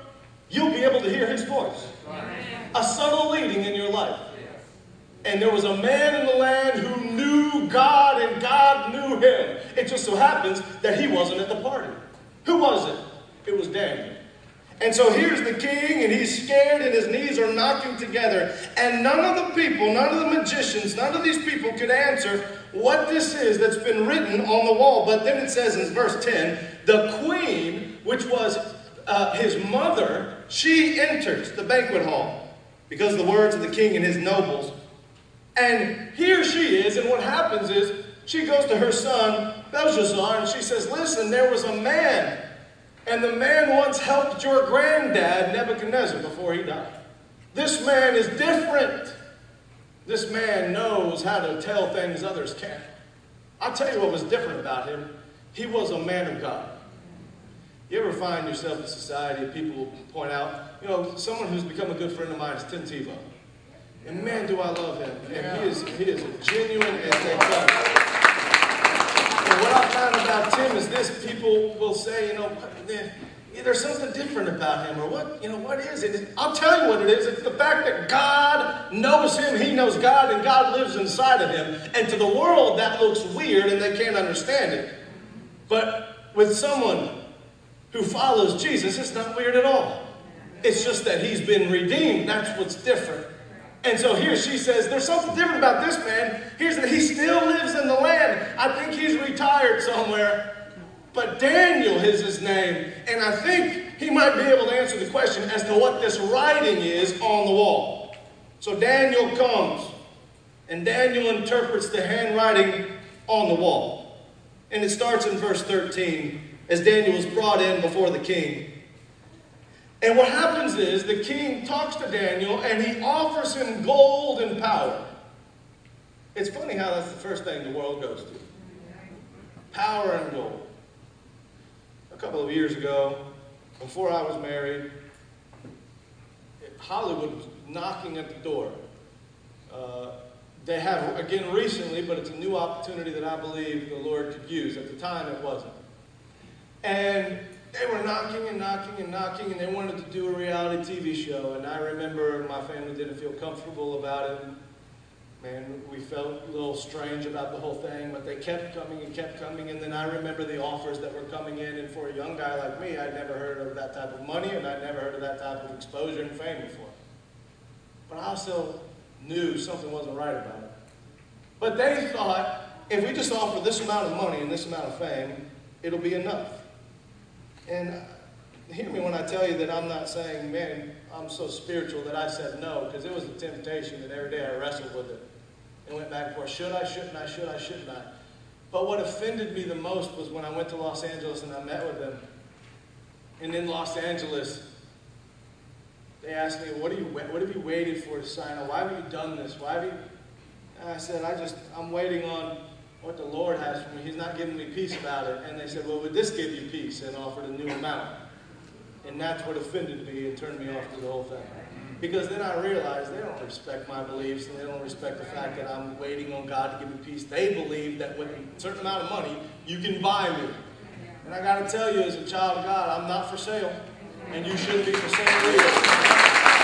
you'll be able to hear his voice. A subtle leading in your life. And there was a man in the land who knew God and God knew him. It just so happens that he wasn't at the party. Who was it? It was Daniel. And so here's the king, and he's scared, and his knees are knocking together. And none of the people, none of the magicians, none of these people could answer what this is that's been written on the wall. But then it says in verse ten, the queen, which was uh, his mother, she enters the banquet hall because of the words of the king and his nobles. And here she is, and what happens is she goes to her son, Belshazzar, and she says, listen, there was a man, and the man once helped your granddad, Nebuchadnezzar, before he died. This man is different. This man knows how to tell things others can't. I'll tell you what was different about him. He was a man of God. You ever find yourself in society, people point out, you know, someone who's become a good friend of mine is Tim Tebow. And man, do I love him. And he is, he is a genuine as they come. And what I found about Tim is this. People will say, you know, there's something different about him. Or what, you know, what is it? I'll tell you what it is. It's the fact that God knows him. He knows God, and God lives inside of him. And to the world, that looks weird, and they can't understand it. But with someone who follows Jesus, it's not weird at all. It's just that he's been redeemed. That's what's different. And so here she says, there's something different about this man. Here's that he still lives in the land. I think he's retired somewhere. But Daniel is his name. And I think he might be able to answer the question as to what this writing is on the wall. So Daniel comes, and Daniel interprets the handwriting on the wall. And it starts in verse thirteen, as Daniel is brought in before the king. And what happens is the king talks to Daniel and he offers him gold and power. It's funny how that's the first thing the world goes to. Power and gold. A couple of years ago, before I was married, Hollywood was knocking at the door. Uh, they have, again, recently, but it's a new opportunity that I believe the Lord could use. At the time, it wasn't. And they were knocking and knocking and knocking, and they wanted to do a reality T V show. And I remember my family didn't feel comfortable about it. Man, we felt a little strange about the whole thing, but they kept coming and kept coming. And then I remember the offers that were coming in. And for a young guy like me, I'd never heard of that type of money, and I'd never heard of that type of exposure and fame before. But I also knew something wasn't right about it. But they thought, if we just offer this amount of money and this amount of fame, it'll be enough. And hear me when I tell you that I'm not saying, man, I'm so spiritual that I said no, because it was a temptation that every day I wrestled with it and went back and forth. Should I, shouldn't I, should I, shouldn't I? But what offended me the most was when I went to Los Angeles and I met with them. And in Los Angeles, they asked me, what, are you, what have you waited for to sign up? Why have you done this? Why have you? And I said, I just, I'm waiting on what the Lord has for me. He's not giving me peace about it. And they said, well, would this give you peace? And offered a new amount. And that's what offended me and turned me off to the whole thing. Because then I realized they don't respect my beliefs, and they don't respect the fact that I'm waiting on God to give me peace. They believe that with a certain amount of money, you can buy me. And I got to tell you, as a child of God, I'm not for sale. And you shouldn't be for sale either.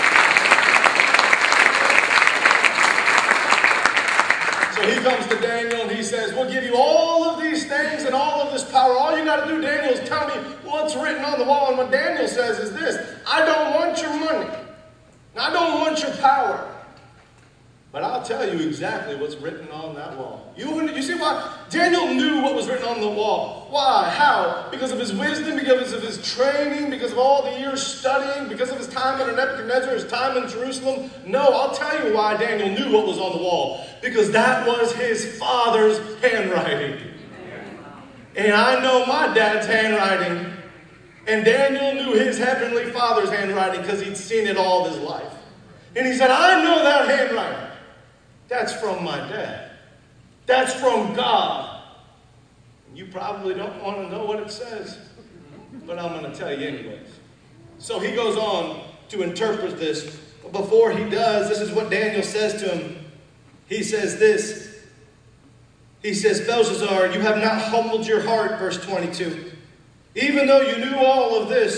So he comes to Daniel and he says, we'll give you all of these things and all of this power. All you got to do, Daniel, is tell me what's written on the wall. And what Daniel says is this: I don't want your money. I don't want your power. But I'll tell you exactly what's written on that wall. You, you see why? Daniel knew what was written on the wall. Why? How? Because of his wisdom, because of his training, because of all the years studying, because of his time under Nebuchadnezzar, his time in Jerusalem. No, I'll tell you why Daniel knew what was on the wall. Because that was his father's handwriting. And I know my dad's handwriting. And Daniel knew his heavenly father's handwriting because he'd seen it all his life. And he said, I know that handwriting. That's from my dad. That's from God. You probably don't want to know what it says, but I'm going to tell you anyways. So he goes on to interpret this. But before he does, this is what Daniel says to him. He says this. He says, Belshazzar, you have not humbled your heart, verse twenty-two. Even though you knew all of this,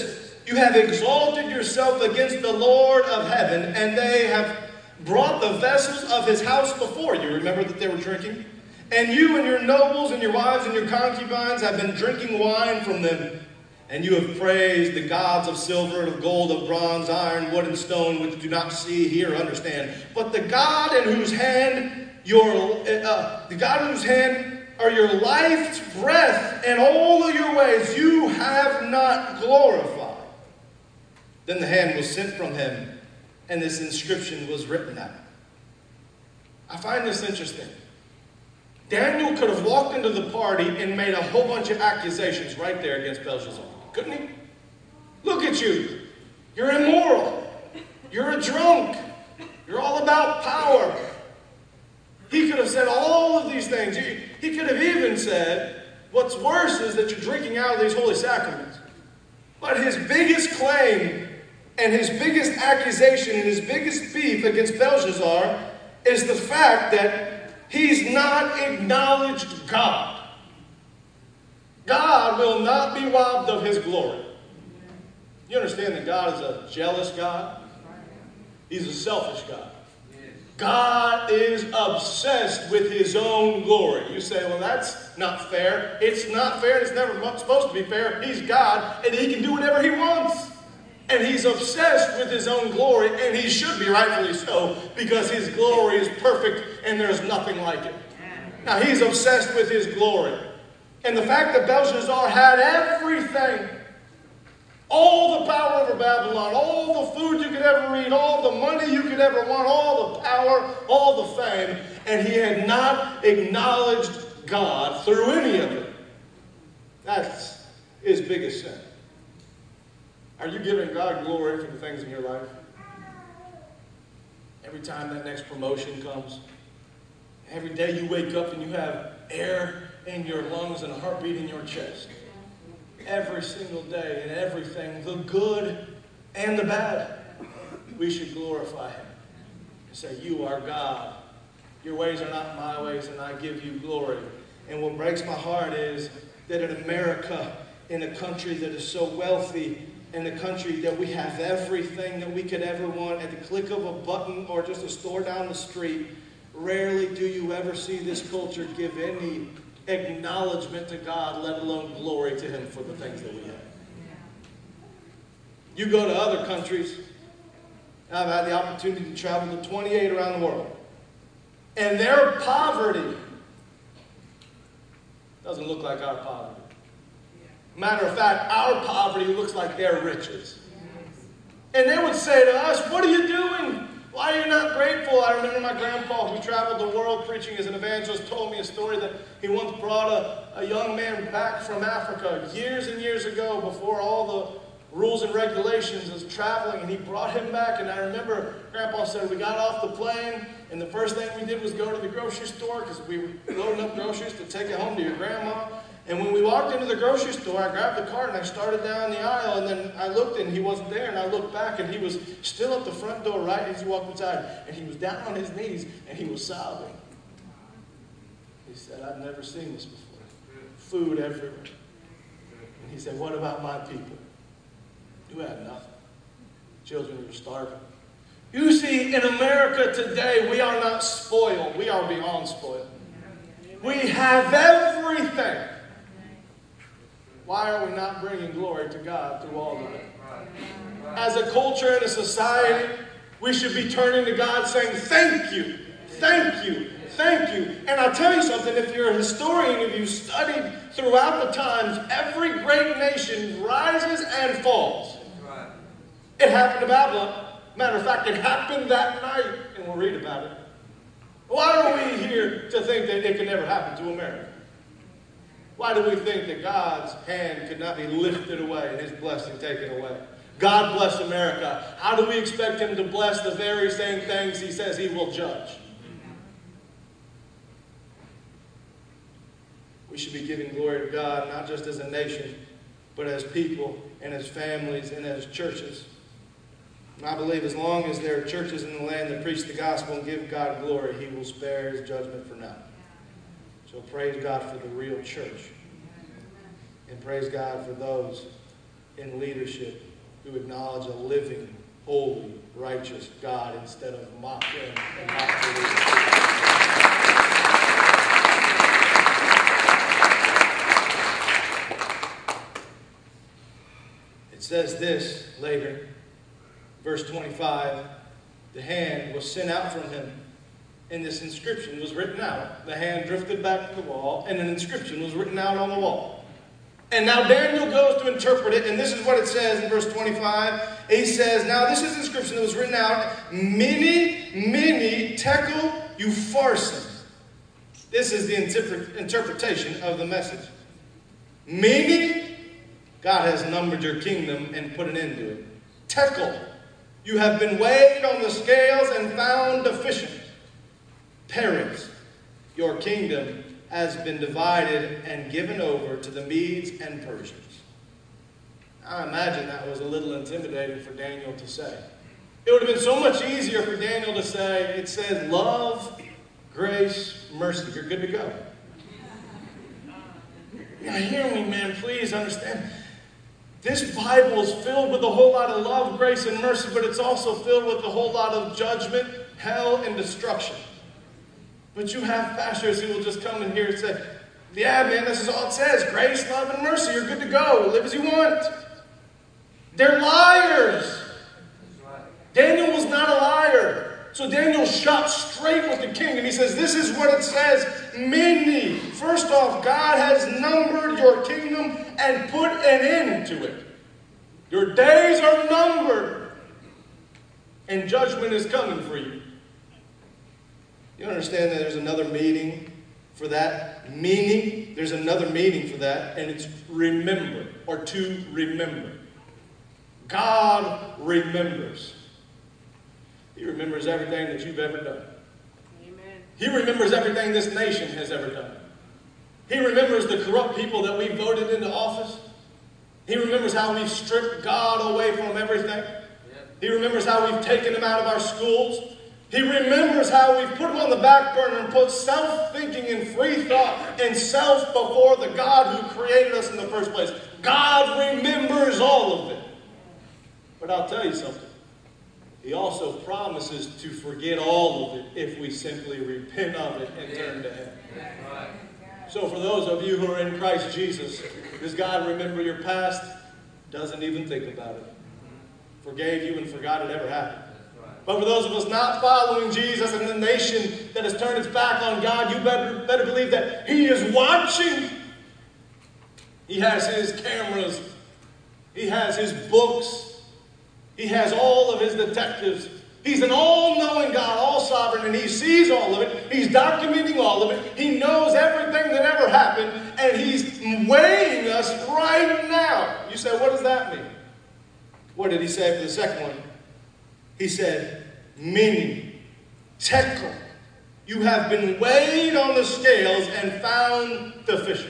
You have exalted yourself against the Lord of heaven, and they have brought the vessels of his house before you. Remember that they were drinking? And you and your nobles and your wives and your concubines have been drinking wine from them. And you have praised the gods of silver and of gold, of bronze, iron, wood, and stone, which do not see, hear, or understand. But the God in whose hand your uh, the God in whose hand are your life's breath, and all of your ways you have not glorified. Then the hand was sent from him, and this inscription was written out. I find this interesting. Daniel could have walked into the party and made a whole bunch of accusations right there against Belshazzar. Couldn't he? Look at you. You're immoral. You're a drunk. You're all about power. He could have said all of these things. He, he could have even said, what's worse is that you're drinking out of these holy sacraments. But his biggest claim and his biggest accusation and his biggest beef against Belshazzar is the fact that he's not acknowledged God. God will not be robbed of his glory. You understand that God is a jealous God? He's a selfish God. God is obsessed with his own glory. You say, well, that's not fair. It's not fair. It's never supposed to be fair. He's God, and he can do whatever he wants. And he's obsessed with his own glory, and he should be, rightfully so, because his glory is perfect and there's nothing like it. Now, he's obsessed with his glory. And the fact that Belshazzar had everything, all the power over Babylon, all the food you could ever eat, all the money you could ever want, all the power, all the fame, and he had not acknowledged God through any of it. That's his biggest sin. Are you giving God glory for the things in your life? Every time that next promotion comes, every day you wake up and you have air in your lungs and a heartbeat in your chest. Every single day and everything, the good and the bad, we should glorify him and say, you are God. Your ways are not my ways, and I give you glory. And what breaks my heart is that in America, in a country that is so wealthy, in a country that we have everything that we could ever want at the click of a button or just a store down the street, rarely do you ever see this culture give any acknowledgement to God, let alone glory to him for the things that we have. You go to other countries. I've had the opportunity to travel to twenty-eight around the world. And their poverty doesn't look like our poverty. Matter of fact, our poverty looks like their riches. And they would say to us, what are you doing? Why are you not grateful? I remember my grandpa, who traveled the world preaching as an evangelist, told me a story that he once brought a, a young man back from Africa years and years ago, before all the rules and regulations of traveling, and he brought him back. And I remember Grandpa said, we got off the plane, and the first thing we did was go to the grocery store, because we were loading up groceries to take it home to your grandma. And when we walked into the grocery store, I grabbed the cart and I started down the aisle, and then I looked and he wasn't there, and I looked back and he was still at the front door right as he walked inside, and he was down on his knees and he was sobbing. He said, I've never seen this before. Food everywhere. And he said, what about my people? You had nothing. Children were starving. You see, in America today, we are not spoiled. We are beyond spoiled. We have everything. Why are we not bringing glory to God through all of it? As a culture and a society, we should be turning to God saying, thank you, thank you, thank you. And I'll tell you something, if you're a historian, if you've studied throughout the times, every great nation rises and falls. It happened to Babylon. Matter of fact, it happened that night, and we'll read about it. Why are we here to think that it can never happen to America? Why do we think that God's hand could not be lifted away and his blessing taken away? God bless America. How do we expect him to bless the very same things he says he will judge? We should be giving glory to God, not just as a nation, but as people and as families and as churches. And I believe as long as there are churches in the land that preach the gospel and give God glory, he will spare his judgment for now. So praise God for the real church. And praise God for those in leadership who acknowledge a living, holy, righteous God instead of mocking and mockery. It says this later, verse twenty-five, the hand was sent out from him, and this inscription was written out. The hand drifted back to the wall, and an inscription was written out on the wall. And now Daniel goes to interpret it, and this is what it says in verse twenty-five. He says, now this is the inscription that was written out, Mene, Mene, Tekel, Upharsin. This is the interpret- interpretation of the message. Mene, God has numbered your kingdom and put an end to it. Tekel, you have been weighed on the scales and found deficient. Peres, your kingdom has been divided and given over to the Medes and Persians. I imagine that was a little intimidating for Daniel to say. It would have been so much easier for Daniel to say, it says love, grace, mercy. You're good to go. Now hear me, man, please understand. This Bible is filled with a whole lot of love, grace, and mercy, but it's also filled with a whole lot of judgment, hell, and destruction. But you have pastors who will just come in here and say, yeah, man, this is all it says. Grace, love, and mercy. You're good to go. Live as you want. They're liars. Daniel was not a liar. So Daniel shot straight with the king, and he says, this is what it says. Mene. First off, God has numbered your kingdom and put an end to it. Your days are numbered, and judgment is coming for you. You understand that there's another meaning for that? Meaning, there's another meaning for that, and it's remember, or to remember. God remembers. He remembers everything that you've ever done. Amen. He remembers everything this nation has ever done. He remembers the corrupt people that we voted into office. He remembers how we've stripped God away from everything. He remembers how we've taken him out of our schools. He remembers how we've put him on the back burner and put self-thinking and free thought and self before the God who created us in the first place. God remembers all of it. But I'll tell you something. He also promises to forget all of it if we simply repent of it and turn to him. So for those of you who are in Christ Jesus, does God remember your past? Doesn't even think about it. Forgave you and forgot it ever happened. But for those of us not following Jesus and the nation that has turned its back on God, you better, better believe that he is watching. He has his cameras. He has his books. He has all of his detectives. He's an all-knowing God, all-sovereign, and he sees all of it. He's documenting all of it. He knows everything that ever happened, and he's weighing us right now. You say, what does that mean? What did he say for the second one? He said, Mene, Tekel, you have been weighed on the scales and found deficient.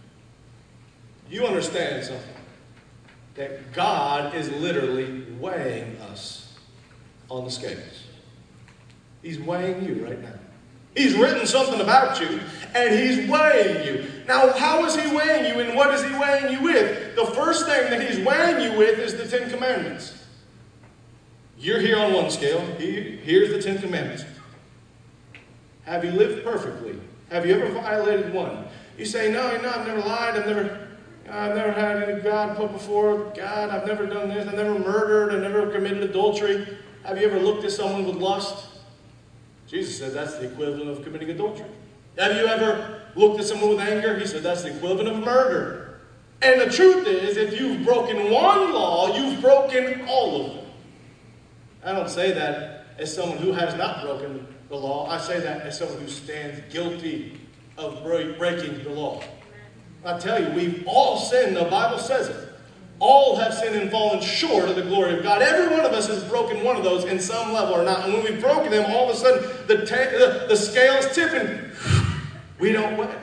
You understand something? That God is literally weighing us on the scales. He's weighing you right now. He's written something about you, and he's weighing you. Now, how is he weighing you, and what is he weighing you with? The first thing that he's weighing you with is the Ten Commandments. You're here on one scale. Here's the Ten Commandments. Have you lived perfectly? Have you ever violated one? You say, no, no, I've never lied. I've never, I've never had any God put before God. I've never done this. I've never murdered. I've never committed adultery. Have you ever looked at someone with lust? Jesus said that's the equivalent of committing adultery. Have you ever looked at someone with anger? He said that's the equivalent of murder. And the truth is, if you've broken one law, you've broken all of them. I don't say that as someone who has not broken the law. I say that as someone who stands guilty of breaking the law. I tell you, we've all sinned. The Bible says it. All have sinned and fallen short of the glory of God. Every one of us has broken one of those in some level or not. And when we've broken them, all of a sudden the, the, the scale's tipping. We don't weigh.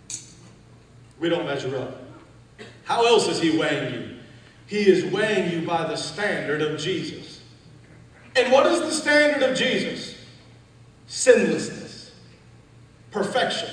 We don't measure up. How else is he weighing you? He is weighing you by the standard of Jesus. And what is the standard of Jesus? Sinlessness, perfection,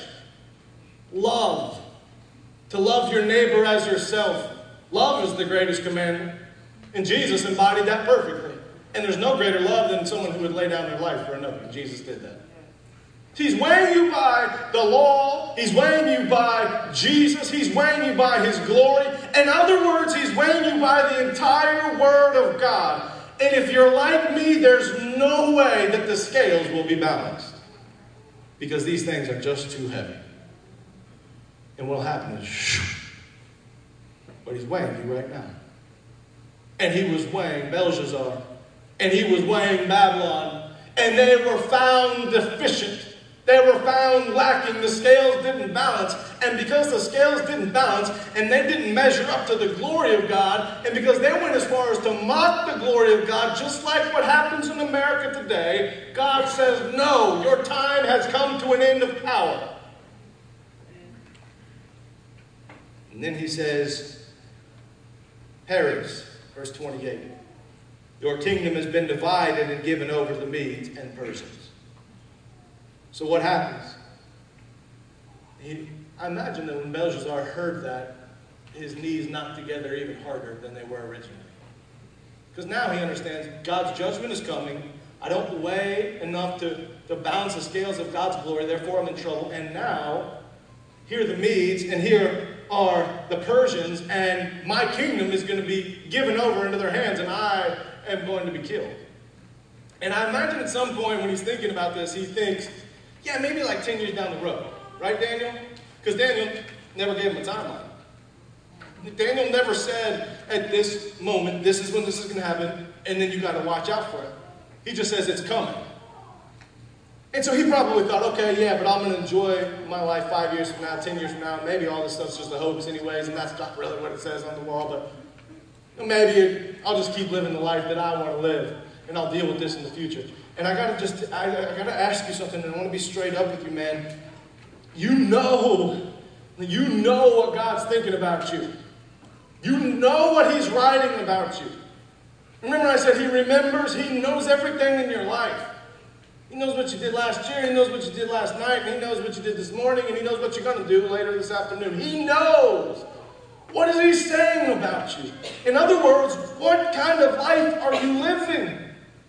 love, to love your neighbor as yourself. Love is the greatest commandment. And Jesus embodied that perfectly. And there's no greater love than someone who would lay down their life for another. Jesus did that. He's weighing you by the law. He's weighing you by Jesus. He's weighing you by his glory. In other words, he's weighing you by the entire Word of God. And if you're like me, there's no way that the scales will be balanced. Because these things are just too heavy. And what'll happen is, shoo, but he's weighing you right now. And he was weighing Belshazzar. And he was weighing Babylon. And they were found deficient. They were found lacking. The scales didn't balance. And because the scales didn't balance, and they didn't measure up to the glory of God, and because they went as far as to mock the glory of God, just like what happens in America today, God says, no, your time has come to an end of power. And then he says, Paris, verse twenty-eight, your kingdom has been divided and given over to the Medes and Persians. So what happens? He, I imagine that when Belshazzar heard that, his knees knocked together even harder than they were originally. Because now he understands God's judgment is coming. I don't weigh enough to, to balance the scales of God's glory, therefore I'm in trouble. And now, here are the Medes, and here are the Persians, and my kingdom is going to be given over into their hands, and I am going to be killed. And I imagine at some point when he's thinking about this, he thinks, yeah, maybe like ten years down the road. Right, Daniel? Because Daniel never gave him a timeline. Daniel never said at this moment, this is when this is going to happen, and then you got to watch out for it. He just says it's coming. And so he probably thought, okay, yeah, but I'm going to enjoy my life five years from now, ten years from now. Maybe all this stuff's just a hoax anyways, and that's not really what it says on the wall, but maybe I'll just keep living the life that I want to live, and I'll deal with this in the future. And I gotta just, I, I gotta ask you something, and I want to be straight up with you, man. You know, you know what God's thinking about you. You know what he's writing about you. Remember I said he remembers, he knows everything in your life. He knows what you did last year, he knows what you did last night, and he knows what you did this morning, and he knows what you're going to do later this afternoon. He knows. What is he saying about you? In other words, what kind of life are you living?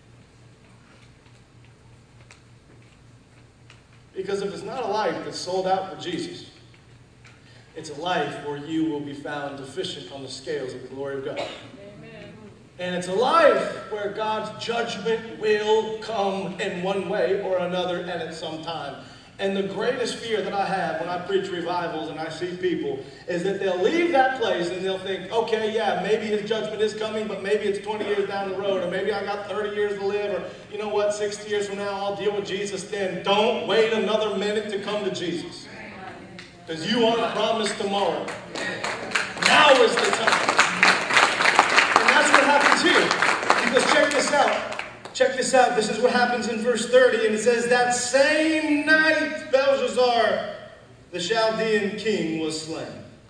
Because if it's not a life that's sold out for Jesus, it's a life where you will be found deficient on the scales of the glory of God. Amen. And it's a life where God's judgment will come in one way or another and at some time. And the greatest fear that I have when I preach revivals and I see people is that they'll leave that place and they'll think, okay, yeah, maybe his judgment is coming, but maybe it's twenty years down the road, or maybe I got thirty years to live, or you know what, sixty years from now I'll deal with Jesus then. Don't wait another minute to come to Jesus. Because you aren't promised tomorrow. Now is the time. And that's what happens here. Because check this out. Check this out. This is what happens in verse thirty. And it says, that same night Belshazzar, the Chaldean king, was slain.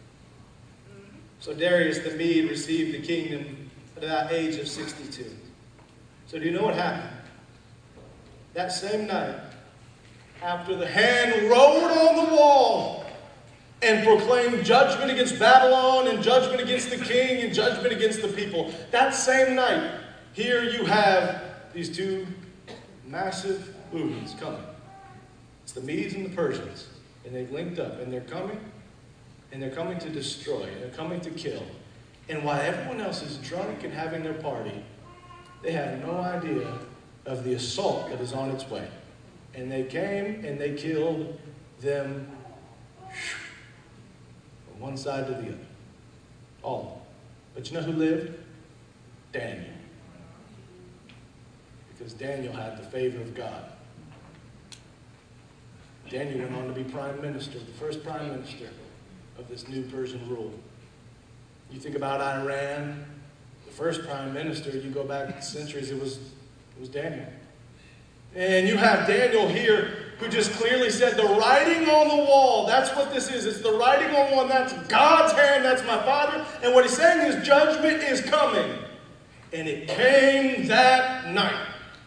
So Darius the Mede received the kingdom at the age of sixty-two. So do you know what happened? That same night, after the hand wrote on the wall and proclaimed judgment against Babylon and judgment against the king and judgment against the people, that same night, here you have these two massive movements coming. It's the Medes and the Persians. And they've linked up. And they're coming. And they're coming to destroy. And they're coming to kill. And while everyone else is drunk and having their party, they have no idea of the assault that is on its way. And they came and they killed them from one side to the other. All of them. But you know who lived? Daniel. Because Daniel had the favor of God. Daniel went on to be prime minister, the first prime minister of this new Persian rule. You think about Iran, the first prime minister, you go back centuries, it was, it was Daniel. And you have Daniel here who just clearly said the writing on the wall, that's what this is. It's the writing on the wall, that's God's hand, that's my Father. And what he's saying is judgment is coming. And it came that night.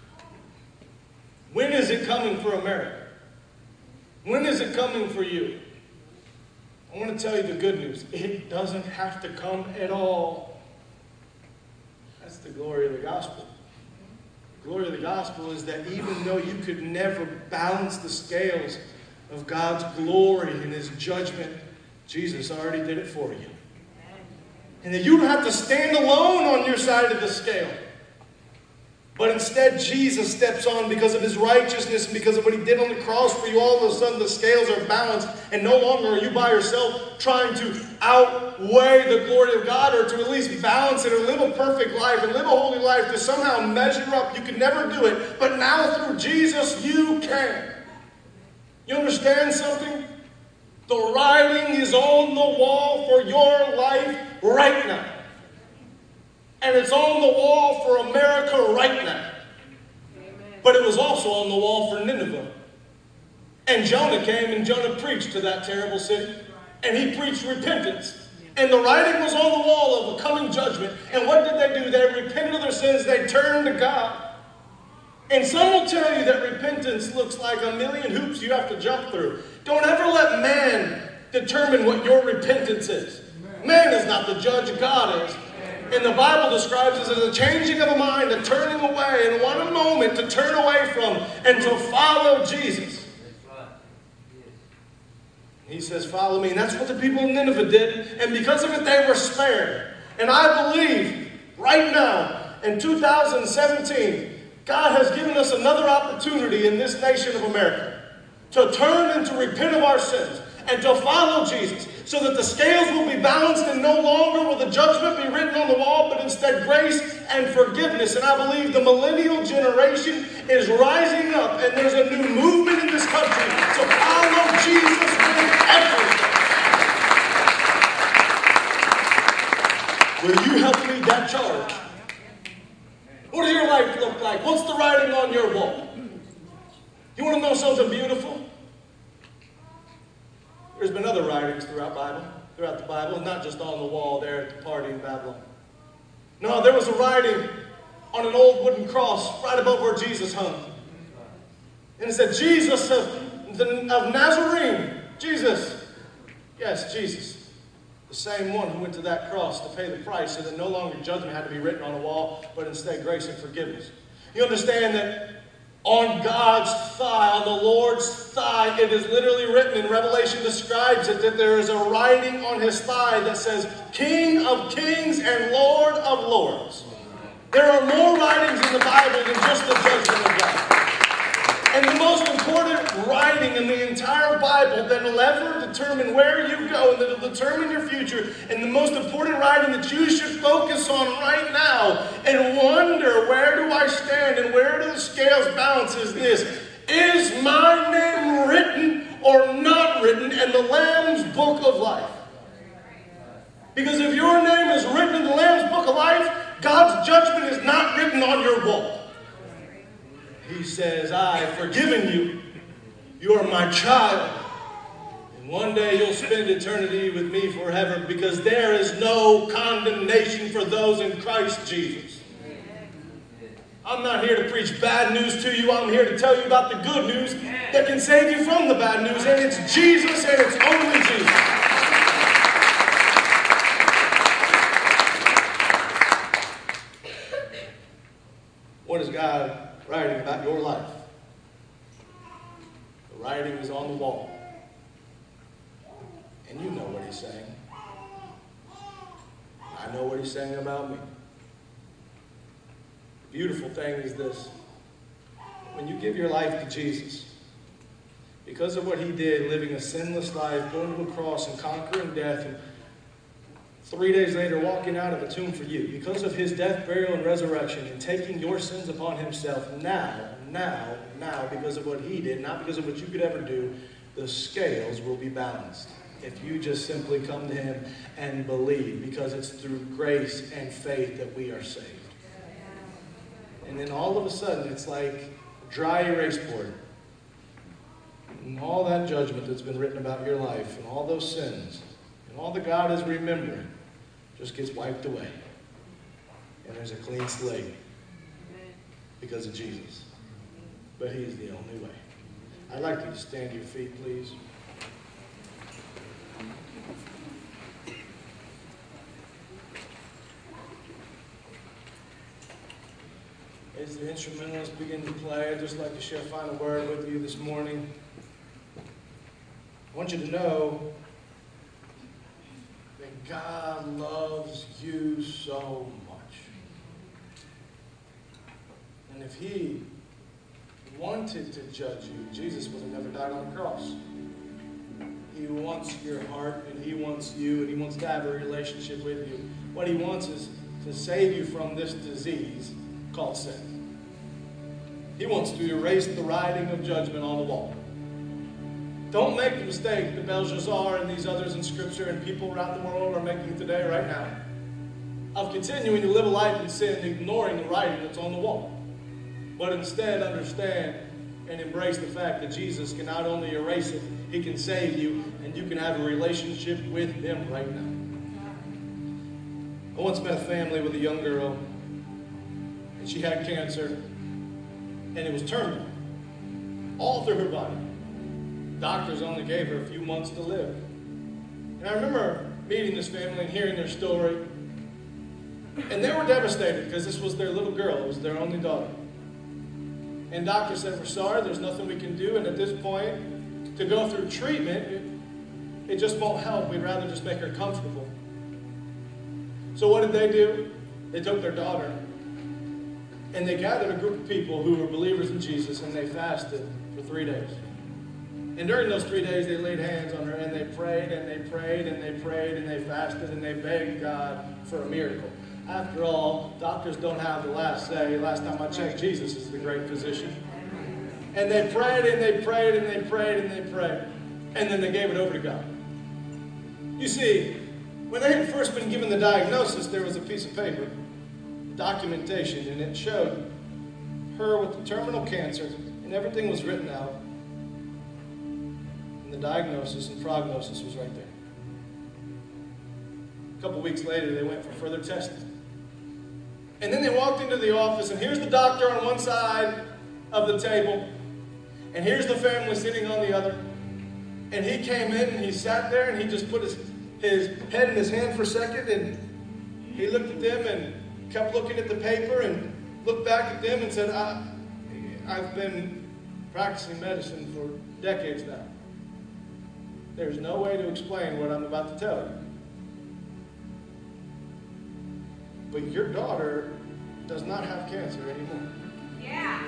When is it coming for America? When is it coming for you? I want to tell you the good news. It doesn't have to come at all. the glory of the gospel. The glory of the gospel is that even though you could never balance the scales of God's glory and His judgment, Jesus already did it for you. And that you don't have to stand alone on your side of the scale. But instead, Jesus steps on because of His righteousness and because of what He did on the cross for you. All of a sudden, the scales are balanced, and no longer are you by yourself trying to outweigh the glory of God, or to at least balance it and live a perfect life and live a holy life to somehow measure up. You could never do it, but now through Jesus, you can. You understand something? The writing is on the wall for your life right now. And it's on the wall for America right now. Amen. But it was also on the wall for Nineveh. And Jonah came and Jonah preached to that terrible city. And he preached repentance. And the writing was on the wall of a coming judgment. And what did they do? They repented of their sins. They turned to God. And some will tell you that repentance looks like a million hoops you have to jump through. Don't ever let man determine what your repentance is. Man is not the judge, God is. And the Bible describes it as a changing of a mind, a turning away, and one moment to turn away from and to follow Jesus. He says, follow me. And that's what the people of Nineveh did. And because of it, they were spared. And I believe right now, in two thousand seventeen, God has given us another opportunity in this nation of America to turn and to repent of our sins and to follow Jesus, so that the scales will be balanced and no longer will the judgment be written on the wall, but instead grace and forgiveness. And I believe the millennial generation is rising up, and there's a new movement in this country to follow Jesus with everything. Will you help lead that charge? What does your life look like? What's the writing on your wall? You want to know something beautiful? There's been other writings throughout Bible, throughout the Bible, not just on the wall there at the party in Babylon. No, there was a writing on an old wooden cross right above where Jesus hung. And it said, Jesus of, of Nazarene. Jesus. Yes, Jesus. The same one who went to that cross to pay the price so that no longer judgment had to be written on the wall, but instead grace and forgiveness. You understand that on God's thigh, on the Lord's thigh, it is literally written, and Revelation describes it, that there is a writing on His thigh that says, King of Kings and Lord of Lords. There are more writings in the Bible than just the judgment of God. And the most important writing in the entire Bible that will ever determine where you go and that will determine your future, and the most important writing that you should focus on right now and wonder, where do I stand and where do the scales balance, is this: is my name written or not written in the Lamb's book of life? Because if your name is written in the Lamb's book of life, God's judgment is not written on your wall. He says, I have forgiven you. You are my child. And one day you'll spend eternity with me forever, because there is no condemnation for those in Christ Jesus. I'm not here to preach bad news to you. I'm here to tell you about the good news that can save you from the bad news. And it's Jesus, and it's only Jesus. What is God writing about your life? The writing is on the wall. And you know what He's saying. I know what He's saying about me. The beautiful thing is this: when you give your life to Jesus, because of what He did, living a sinless life, going to a cross and conquering death, and three days later walking out of a tomb for you, because of His death, burial, and resurrection, and taking your sins upon Himself, now, now, now, because of what He did, not because of what you could ever do, the scales will be balanced. If you just simply come to Him and believe, because it's through grace and faith that we are saved. And then all of a sudden, it's like a dry erase board. And all that judgment that's been written about your life, and all those sins, and all that God is remembering, just gets wiped away. And there's a clean slate because of Jesus. But He is the only way. I'd like you to stand to your feet, please. as the instrumentalists begin to play, I'd just like to share a final word with you this morning. I want you to know that God loves you so much. And if He wanted to judge you, Jesus would have never died on the cross. He wants your heart, and He wants you, and He wants to have a relationship with you. What He wants is to save you from this disease called sin. He wants to erase the writing of judgment on the wall. Don't make the mistake that Belshazzar and these others in Scripture and people around the world are making today, right now, of continuing to live a life in sin, ignoring the writing that's on the wall. But instead understand and embrace the fact that Jesus can not only erase it, He can save you, and you can have a relationship with Him right now. I once met a family with a young girl, and she had cancer, and it was terminal, all through her body. Doctors only gave her a few months to live. And I remember meeting this family and hearing their story, and they were devastated because this was their little girl. It was their only daughter. And doctors said, we're sorry, there's nothing we can do, and at this point, to go through treatment, it, it just won't help. We'd rather just make her comfortable. So what did they do? They took their daughter, and they gathered a group of people who were believers in Jesus, and they fasted for three days. And during those three days, they laid hands on her, and they prayed, and they prayed, and they prayed, and they fasted, and they begged God for a miracle. After all, doctors don't have the last say. Last time I checked, Jesus is the great physician. And they prayed, and they prayed, and they prayed, and they prayed. And then they gave it over to God. You see, when they had first been given the diagnosis, there was a piece of paper, documentation, and it showed her with the terminal cancer, and everything was written out. And the diagnosis and prognosis was right there. A couple weeks later, they went for further testing. And then they walked into the office, and here's the doctor on one side of the table, and here's the family sitting on the other. And he came in, and he sat there, and he just put his, his head in his hand for a second, and he looked at them and kept looking at the paper and looked back at them and said, I, I've been practicing medicine for decades now. There's no way to explain what I'm about to tell you. But your daughter does not have cancer anymore. Yeah.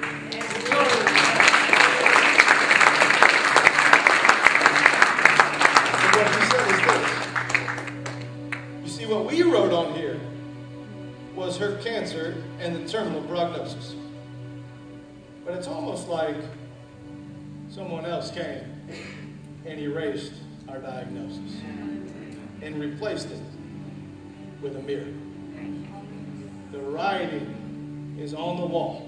And what he said is this. You see, what we wrote on here was her cancer and the terminal prognosis. But it's almost like someone else came and erased our diagnosis and replaced it with a miracle. The writing is on the wall.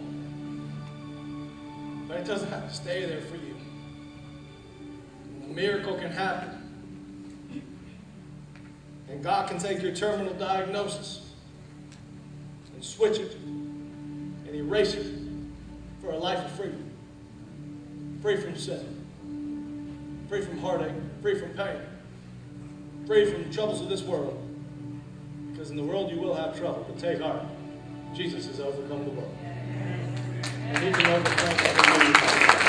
But it doesn't have to stay there for you. A miracle can happen. And God can take your terminal diagnosis and switch it and erase it for a life of freedom. Free from sin. Free from heartache. Free from pain. Free from the troubles of this world. Because in the world you will have trouble, but take heart. Jesus has overcome the world. And He can overcome every need.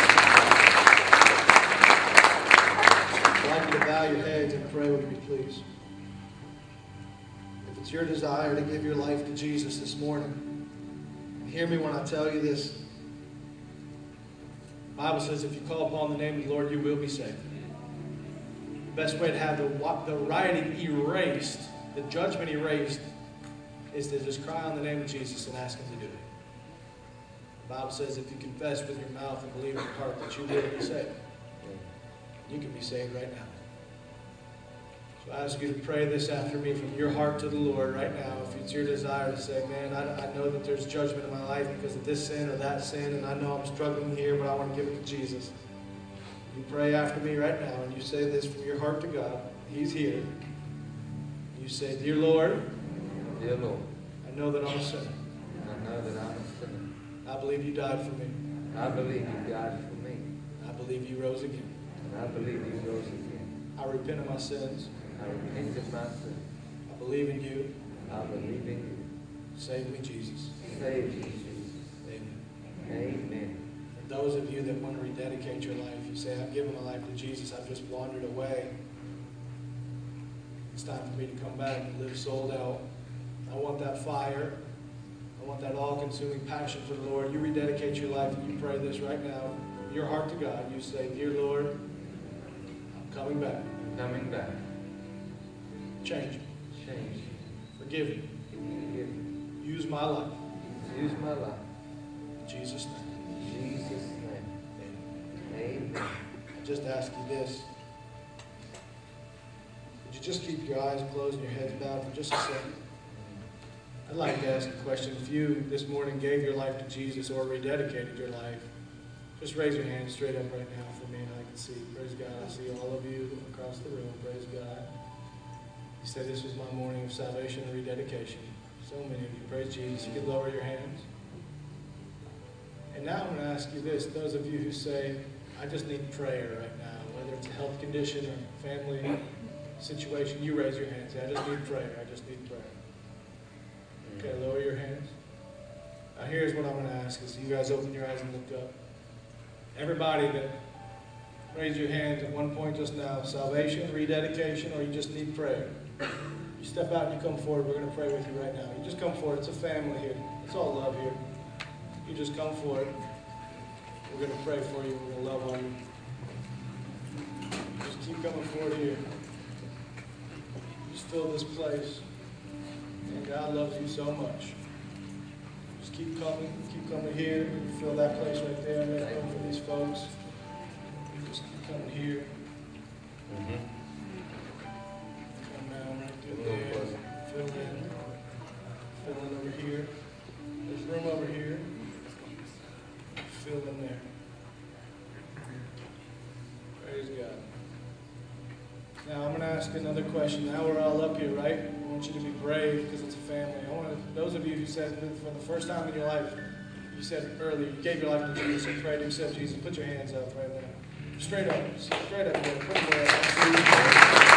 I'd like you to bow your heads and pray with me, please. If it's your desire to give your life to Jesus this morning, hear me when I tell you this. The Bible says if you call upon the name of the Lord, you will be saved. The best way to have the, the writing erased, the judgment erased, is to just cry on the name of Jesus and ask Him to do it. The Bible says if you confess with your mouth and believe in your heart that you will be saved, you can be saved right now. So I ask you to pray this after me from your heart to the Lord right now. If it's your desire to say, man, I, I know that there's judgment in my life because of this sin or that sin, and I know I'm struggling here, but I want to give it to Jesus. You pray after me right now, and you say this from your heart to God. He's here. You say, Dear Lord, Dear Lord, I know that I'm a sinner. I know that I'm a sinner. I believe you died for me. I believe you died for me. I believe you rose again. And I believe you rose again. I repent of my sins. I repent of my sin. I believe in you. I believe in you. Save me, Jesus. Save me, Jesus. Amen. Amen. For those of you that want to rededicate your life, you say, I've given my life to Jesus, I've just wandered away. It's time for me to come back and live sold out. I want that fire. I want that all-consuming passion for the Lord. You rededicate your life and you pray this right now. Your heart to God. You say, Dear Lord, I'm coming back. I'm coming back. Change me. Change me. Forgive me. Forgive me. Use my life. Use my life. In Jesus' name. In Jesus' name. Amen. I just ask you this. Would you just keep your eyes closed and your heads bowed for just a second? I'd like to ask a question. If you this morning gave your life to Jesus or rededicated your life, just raise your hand straight up right now for me and I can see. Praise God. I see all of you across the room. Praise God. You said this was my morning of salvation and rededication. So many of you. Praise Jesus. You can lower your hands. And now I'm going to ask you this. Those of you who say, I just need prayer right now, whether it's a health condition or family situation, you raise your hand. Say, I just need prayer. I just need prayer. Okay, lower your hands. Now here's what I'm going to ask is you guys open your eyes and look up. Everybody that raised your hands at one point just now, salvation, rededication, or you just need prayer. You step out and you come forward. We're going to pray with you right now. You just come forward. It's a family here. It's all love here. You just come forward. We're going to pray for you. We're going to love on you. Just keep coming forward here. Just fill this place. And God loves you so much. Just keep coming. Keep coming here. Fill that place right there. Make room for these folks. Just keep coming here. Mm-hmm. Come down right through there. Fill in. Fill in over here. There's room over here. Fill in there. Praise God. Now I'm going to ask another question. Now we're all up here, right? I want you to be brave because it's a family. I want to, those of you who said for the first time in your life, you said earlier, you gave your life to Jesus and prayed to accept Jesus. Put your hands up right now. Straight up. Straight up there. Put them there.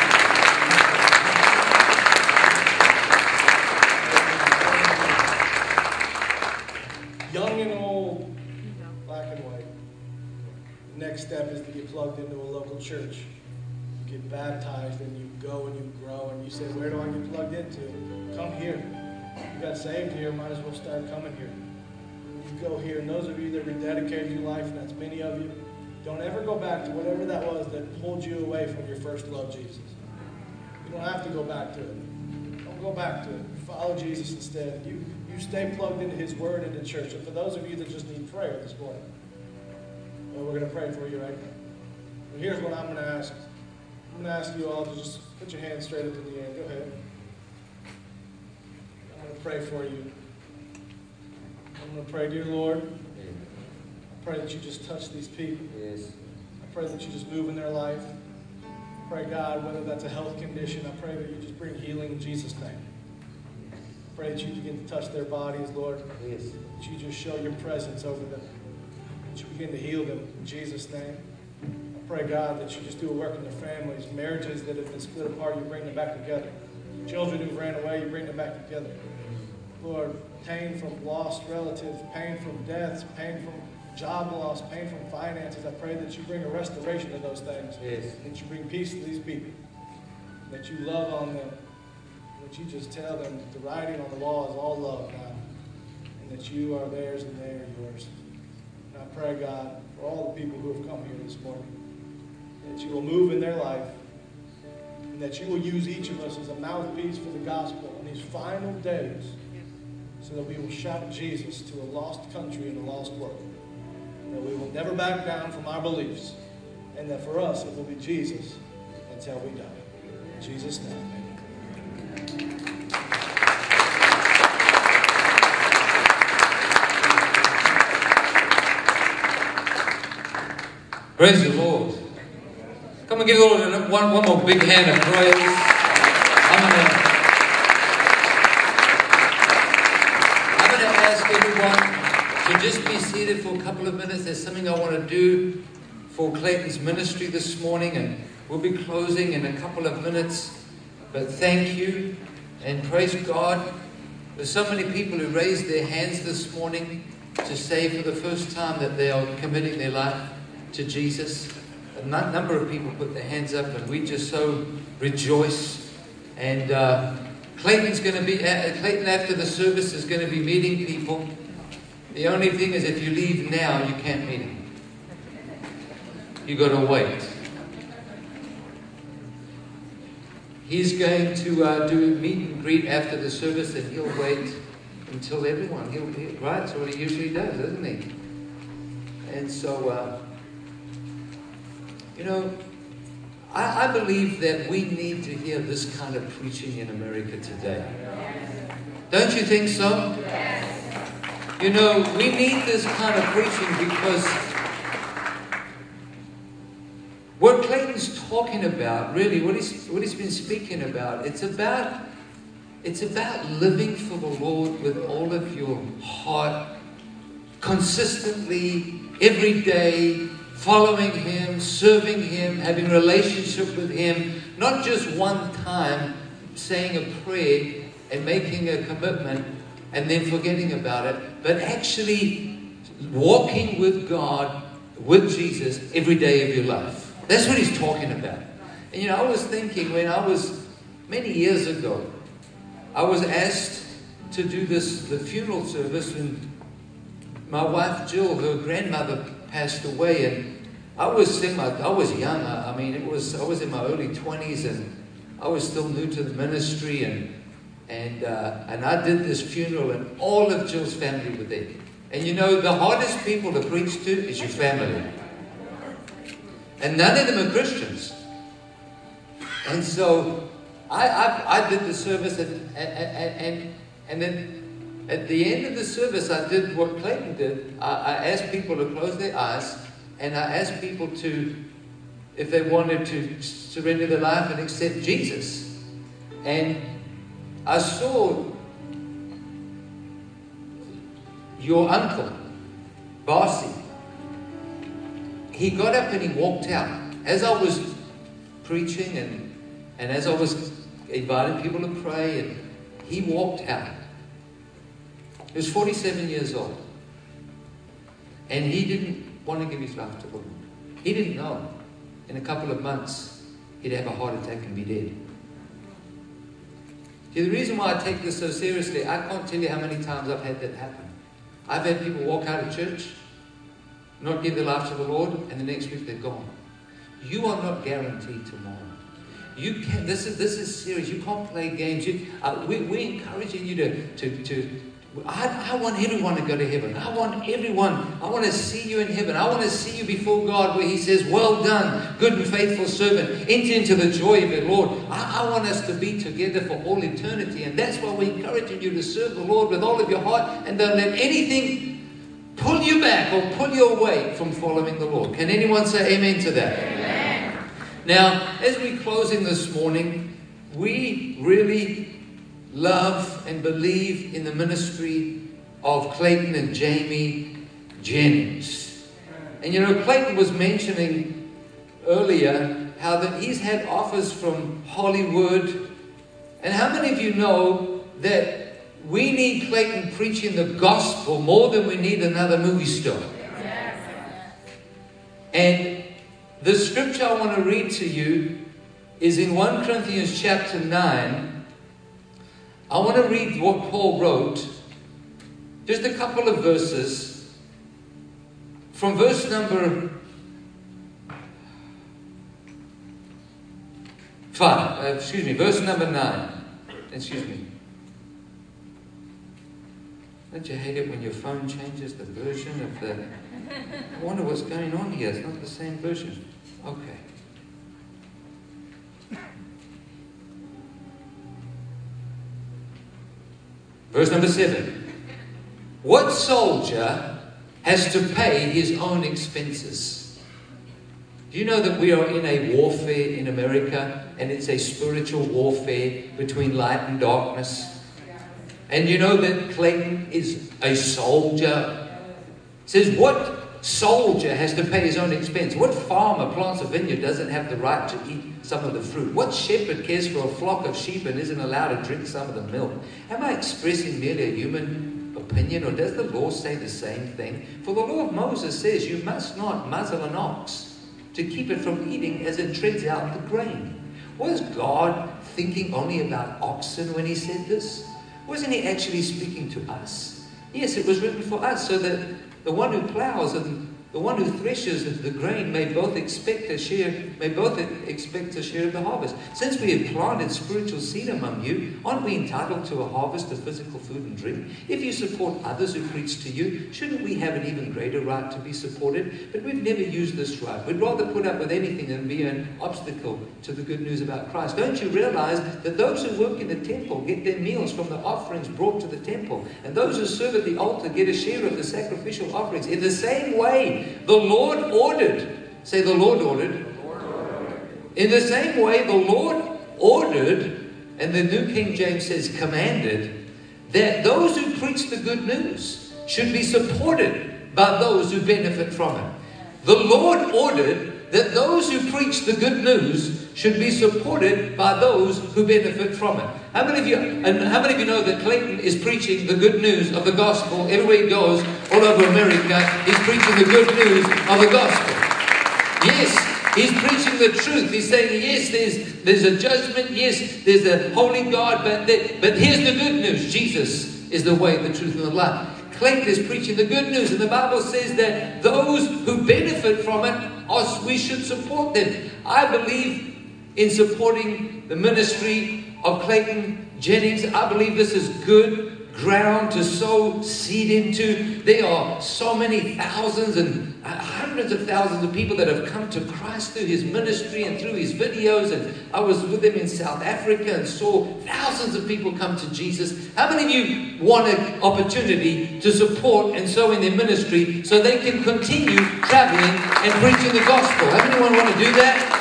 Young and old, black and white. The next step is to get plugged into a local church. You get baptized and you go and you grow and you say, where do I get plugged into? Come here. You got saved here, might as well start coming here. You go here, and those of you that rededicated your life, and that's many of you, don't ever go back to whatever that was that pulled you away from your first love, Jesus. You don't have to go back to it. Don't go back to it. Follow Jesus instead. You, you stay plugged into His Word and to church. And for those of you that just need prayer this morning, well, we're going to pray for you right now. But here's what I'm going to ask. I'm going to ask you all to just put your hands straight up in the air. Go ahead. I'm going to pray for you. I'm going to pray, dear Lord, I pray that you just touch these people. Yes. I pray that you just move in their life. I pray, God, whether that's a health condition, I pray that you just bring healing in Jesus' name. I pray that you begin to touch their bodies, Lord. Yes. That you just show your presence over them. That you begin to heal them in Jesus' name. I pray, God, that you just do a work in their families. Marriages that have been split apart, you bring them back together. Children who've ran away, you bring them back together. Lord, pain from lost relatives, pain from deaths, pain from job loss, pain from finances. I pray that you bring a restoration to those things. Yes. That you bring peace to these people. That you love on them. That you just tell them that the writing on the wall is all love now. And that you are theirs and they are yours. And I pray, God, for all the people who have come here this morning, that you will move in their life. And that you will use each of us as a mouthpiece for the gospel in these final days. So that we will shout Jesus to a lost country and a lost world. And that we will never back down from our beliefs. And that for us, it will be Jesus until we die. In Jesus' name, amen. Praise the Lord. Come and give the Lord one, one more big hand of praise. I'm going to I'm going to ask everyone to just be seated for a couple of minutes. There's something I want to do for Clayton's ministry this morning, and we'll be closing in a couple of minutes. But thank you and praise God. There's so many people who raised their hands this morning to say for the first time that they are committing their life to Jesus. A n- number of people put their hands up, and we just so rejoice. And uh, Clayton's going to be, uh, Clayton after the service is going to be meeting people. The only thing is if you leave now, you can't meet him. You got to wait. He's going to uh, do a meet and greet after the service, and he'll wait until everyone, he'll, he, right? That's what he usually does, isn't he? And so, uh, you know, I, I believe that we need to hear this kind of preaching in America today. Don't you think so? You know, we need this kind of preaching because what Clayton's talking about, really, what he's, what he's been speaking about, it's about, it's about living for the Lord with all of your heart, consistently, every day, following Him, serving Him, having a relationship with Him, not just one time saying a prayer and making a commitment and then forgetting about it, but actually walking with God, with Jesus, every day of your life. That's what he's talking about. And you know, I was thinking when I was, many years ago, I was asked to do this, the funeral service when my wife Jill, her grandmother passed away, and I was in my, I was young. I, I mean, it was I was in my early twenties, and I was still new to the ministry, and and uh, and I did this funeral, and all of Jill's family were there. And you know, the hardest people to preach to is your family. And none of them are Christians. And so I, I, I did the service, and, and, and, and then at the end of the service, I did what Clayton did. I, I asked people to close their eyes, and I asked people to, if they wanted to surrender their life and accept Jesus. And I saw your uncle, Barcy. He got up and he walked out. As I was preaching and, and as I was inviting people to pray, and he walked out. He was forty-seven years old. And he didn't want to give his life to the Lord. He didn't know in a couple of months he'd have a heart attack and be dead. See, the reason why I take this so seriously, I can't tell you how many times I've had that happen. I've had people walk out of church, not give their life to the Lord, and the next week they're gone. You are not guaranteed tomorrow. You can. This is this is serious. You can't play games. You, uh, we, we're encouraging you to to to. I, I want everyone to go to heaven. I want everyone. I want to see you in heaven. I want to see you before God, where He says, "Well done, good and faithful servant. Enter into the joy of your Lord." I, I want us to be together for all eternity, and that's why we're encouraging you to serve the Lord with all of your heart, and don't let anything pull you back or pull you away from following the Lord. Can anyone say amen to that? Amen. Now, as we're closing this morning, we really love and believe in the ministry of Clayton and Jamie Jennings. And you know, Clayton was mentioning earlier how that he's had offers from Hollywood. And how many of you know that we need Clayton preaching the gospel more than we need another movie star? And the scripture I want to read to you is in First Corinthians chapter nine. I want to read what Paul wrote, just a couple of verses, from verse number five, uh, excuse me, verse number nine, excuse me. Don't you hate it when your phone changes the version of the... I wonder what's going on here. It's not the same version. Okay. Verse number seven. What soldier has to pay his own expenses? Do you know that we are in a warfare in America, and it's a spiritual warfare between light and darkness? And you know that Clayton is a soldier. It says, what soldier has to pay his own expense? What farmer plants a vineyard doesn't have the right to eat some of the fruit? What shepherd cares for a flock of sheep and isn't allowed to drink some of the milk? Am I expressing merely a human opinion, or does the law say the same thing? For the law of Moses says you must not muzzle an ox to keep it from eating as it treads out the grain. Was God thinking only about oxen when he said this? Wasn't he actually speaking to us? Yes, it was written for us, so that the one who plows and the one who threshes the grain may both expect a share, may both expect a share of the harvest. Since we have planted spiritual seed among you, aren't we entitled to a harvest of physical food and drink? If you support others who preach to you, shouldn't we have an even greater right to be supported? But we've never used this right. We'd rather put up with anything than be an obstacle to the good news about Christ. Don't you realize that those who work in the temple get their meals from the offerings brought to the temple, and those who serve at the altar get a share of the sacrificial offerings? In the same way, the Lord ordered, say the Lord ordered. In the same way, the Lord ordered, and the New King James says commanded, that those who preach the good news should be supported by those who benefit from it. The Lord ordered that those who preach the good news should be supported by those who benefit from it. How many of you, and how many of you know that Clayton is preaching the good news of the gospel everywhere he goes, all over America? He's preaching the good news of the gospel. Yes, he's preaching the truth. He's saying, yes, there's there's a judgment. Yes, there's a holy God, but there, but here's the good news: Jesus is the way, the truth, and the life. Clayton is preaching the good news, and the Bible says that those who benefit from it, us, we should support them. I believe in supporting the ministry of Clayton Jennings. I believe this is good ground to sow seed into. There are so many thousands and hundreds of thousands of people that have come to Christ through his ministry and through his videos. And I was with him in South Africa and saw thousands of people come to Jesus. How many of you want an opportunity to support and sow in their ministry so they can continue traveling and preaching the gospel? How many want to do that?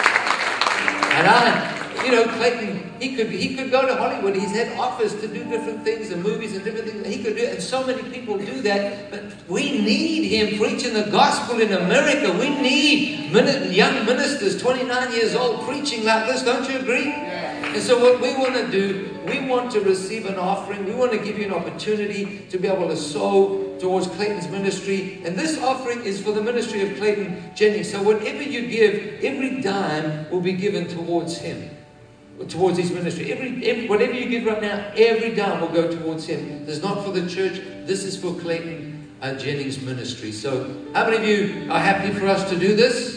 And I, you know, Clayton, he could he could go to Hollywood. He's had offers to do different things and movies and different things. He could do it, and so many people do that. But we need him preaching the gospel in America. We need young ministers, twenty-nine years old, preaching like this. Don't you agree? And so what we want to do, we want to receive an offering. We want to give you an opportunity to be able to sow towards Clayton's ministry. And this offering is for the ministry of Clayton Jennings. So whatever you give, every dime will be given towards him, towards his ministry. Every, every whatever you give right now, every dime will go towards him. This is not for the church. This is for Clayton uh, Jennings' ministry. So how many of you are happy for us to do this?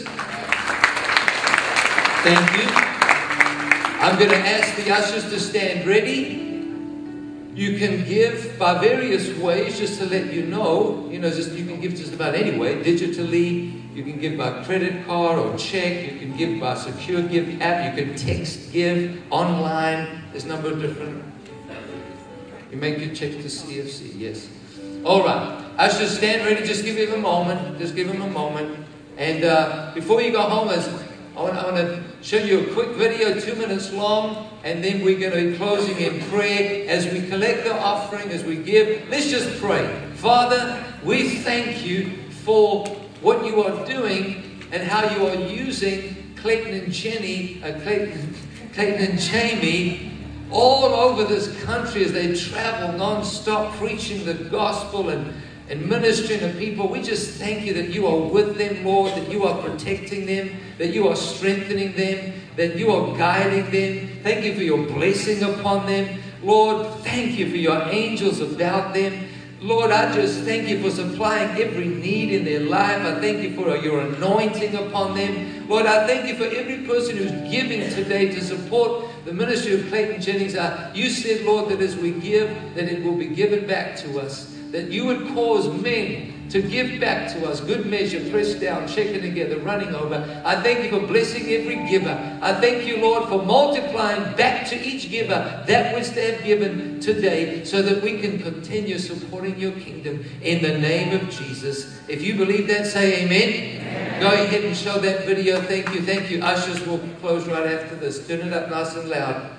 Thank you. I'm going to ask the ushers to stand ready. You can give by various ways, just to let you know. You know, just you can give just about any way. Digitally, you can give by credit card or check. You can give by secure give app. You can text give online. There's a number of different. You make your check to C F C. Yes. All right. Ushers, stand ready. Just give him a moment. Just give him a moment. And uh, before you go home, as I want, I want to show you a quick video, two minutes long, and then we're going to be closing in prayer as we collect the offering, as we give. Let's just pray. Father, we thank you for what you are doing and how you are using Clayton and Jenny, uh, Clayton, Clayton and Jamie all over this country as they travel non-stop preaching the gospel and and ministering to people. We just thank you that you are with them, Lord, that you are protecting them, that you are strengthening them, that you are guiding them. Thank you for your blessing upon them. Lord, thank you for your angels about them. Lord, I just thank you for supplying every need in their life. I thank you for your anointing upon them. Lord, I thank you for every person who's giving today to support the ministry of Clayton Jennings. You said, Lord, that as we give, that it will be given back to us. That you would cause men to give back to us, good measure, pressed down, shaken together, running over. I thank you for blessing every giver. I thank you, Lord, for multiplying back to each giver that which they have given today, so that we can continue supporting your kingdom in the name of Jesus. If you believe that, say amen. Amen. Go ahead and show that video. Thank you, thank you. Ushers will close right after this. Turn it up nice and loud.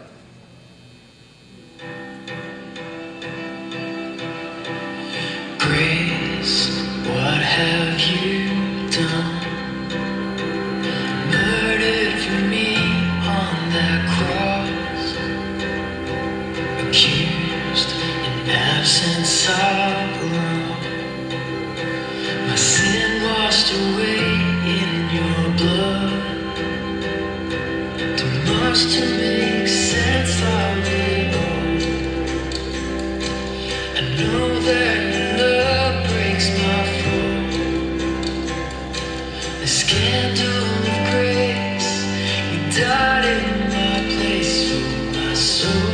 Grace, what have you done? Murdered for me on that cross, accused in absence of tries to make sense of it all. I know that your love breaks my fall. The scandal of grace, you died in my place for my soul.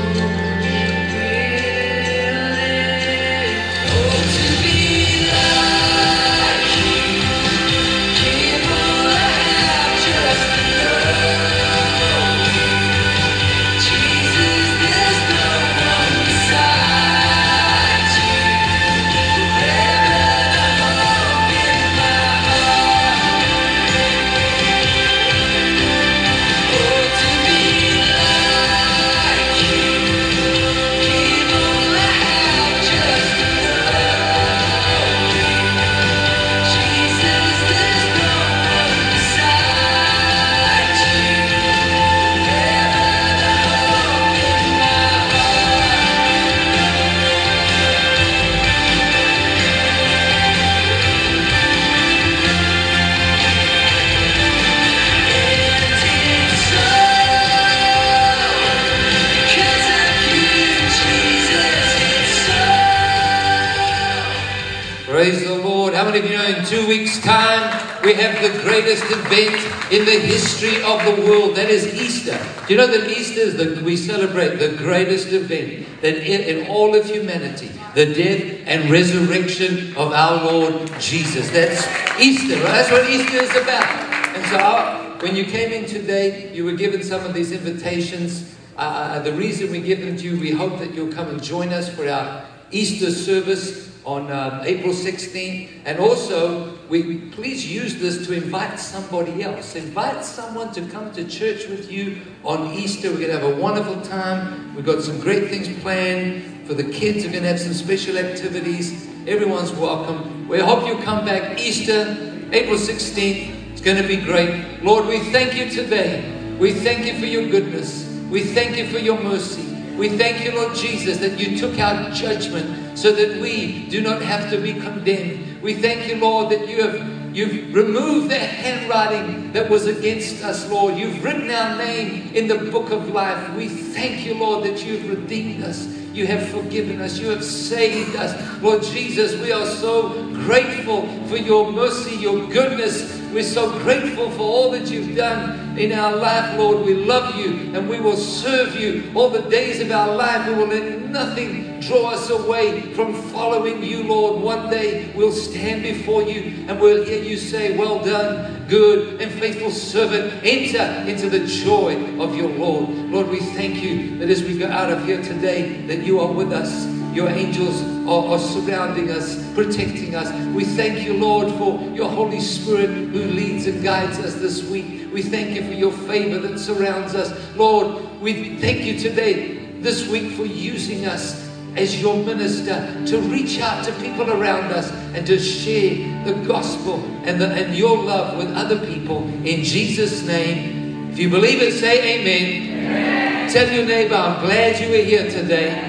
Praise the Lord. How many of you know in two weeks' time we have the greatest event in the history of the world? That is Easter. Do you know that Easter is the, we celebrate the greatest event that in, in all of humanity, the death and resurrection of our Lord Jesus. That's Easter, right? That's what Easter is about. And so our, when you came in today, you were given some of these invitations. Uh, the reason we give them to you, we hope that you'll come and join us for our Easter service on uh, April sixteenth. And also, we, we please use this to invite somebody else. Invite someone to come to church with you on Easter. We're going to have a wonderful time. We've got some great things planned for the kids. We're going to have some special activities. Everyone's welcome. We hope you come back Easter, April sixteenth. It's going to be great. Lord, we thank you today. We thank you for your goodness. We thank you for your mercy. We thank you, Lord Jesus, that you took our judgment so that we do not have to be condemned. We thank you, Lord, that you have you've removed the handwriting that was against us, Lord. You've written our name in the book of life. We thank you, Lord, that you've redeemed us. You have forgiven us. You have saved us. Lord Jesus, we are so grateful for your mercy, your goodness. We're so grateful for all that you've done in our life, Lord. We love you and we will serve you all the days of our life. We will let nothing draw us away from following you, Lord. One day we'll stand before you and we'll hear you say, well done, good and faithful servant. Enter into the joy of your Lord. Lord, we thank you that as we go out of here today, that you are with us. Your angels are, are surrounding us, protecting us. We thank you, Lord, for your Holy Spirit who leads and guides us this week. We thank you for your favor that surrounds us. Lord, we thank you today, this week, for using us as your minister to reach out to people around us and to share the gospel and, the, and your love with other people. In Jesus' name, if you believe it, say amen. Amen. Tell your neighbor, I'm glad you were here today.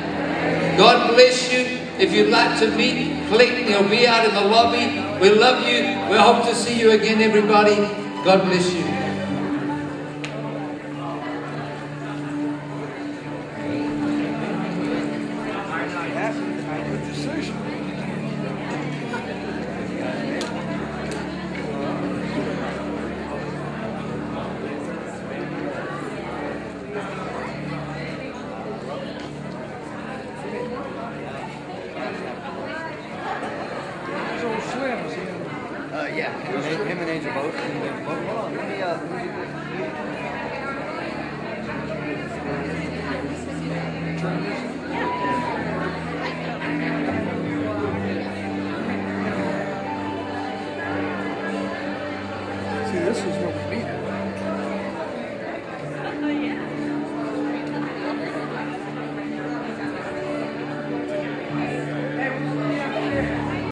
God bless you. If you'd like to meet Clayton, he'll be out in the lobby. We love you. We hope to see you again, everybody. God bless you. Uh, yeah, him and, him and Angel both. Him and Angel both. Hold on, let me, uh, turn this. See, this is what we need.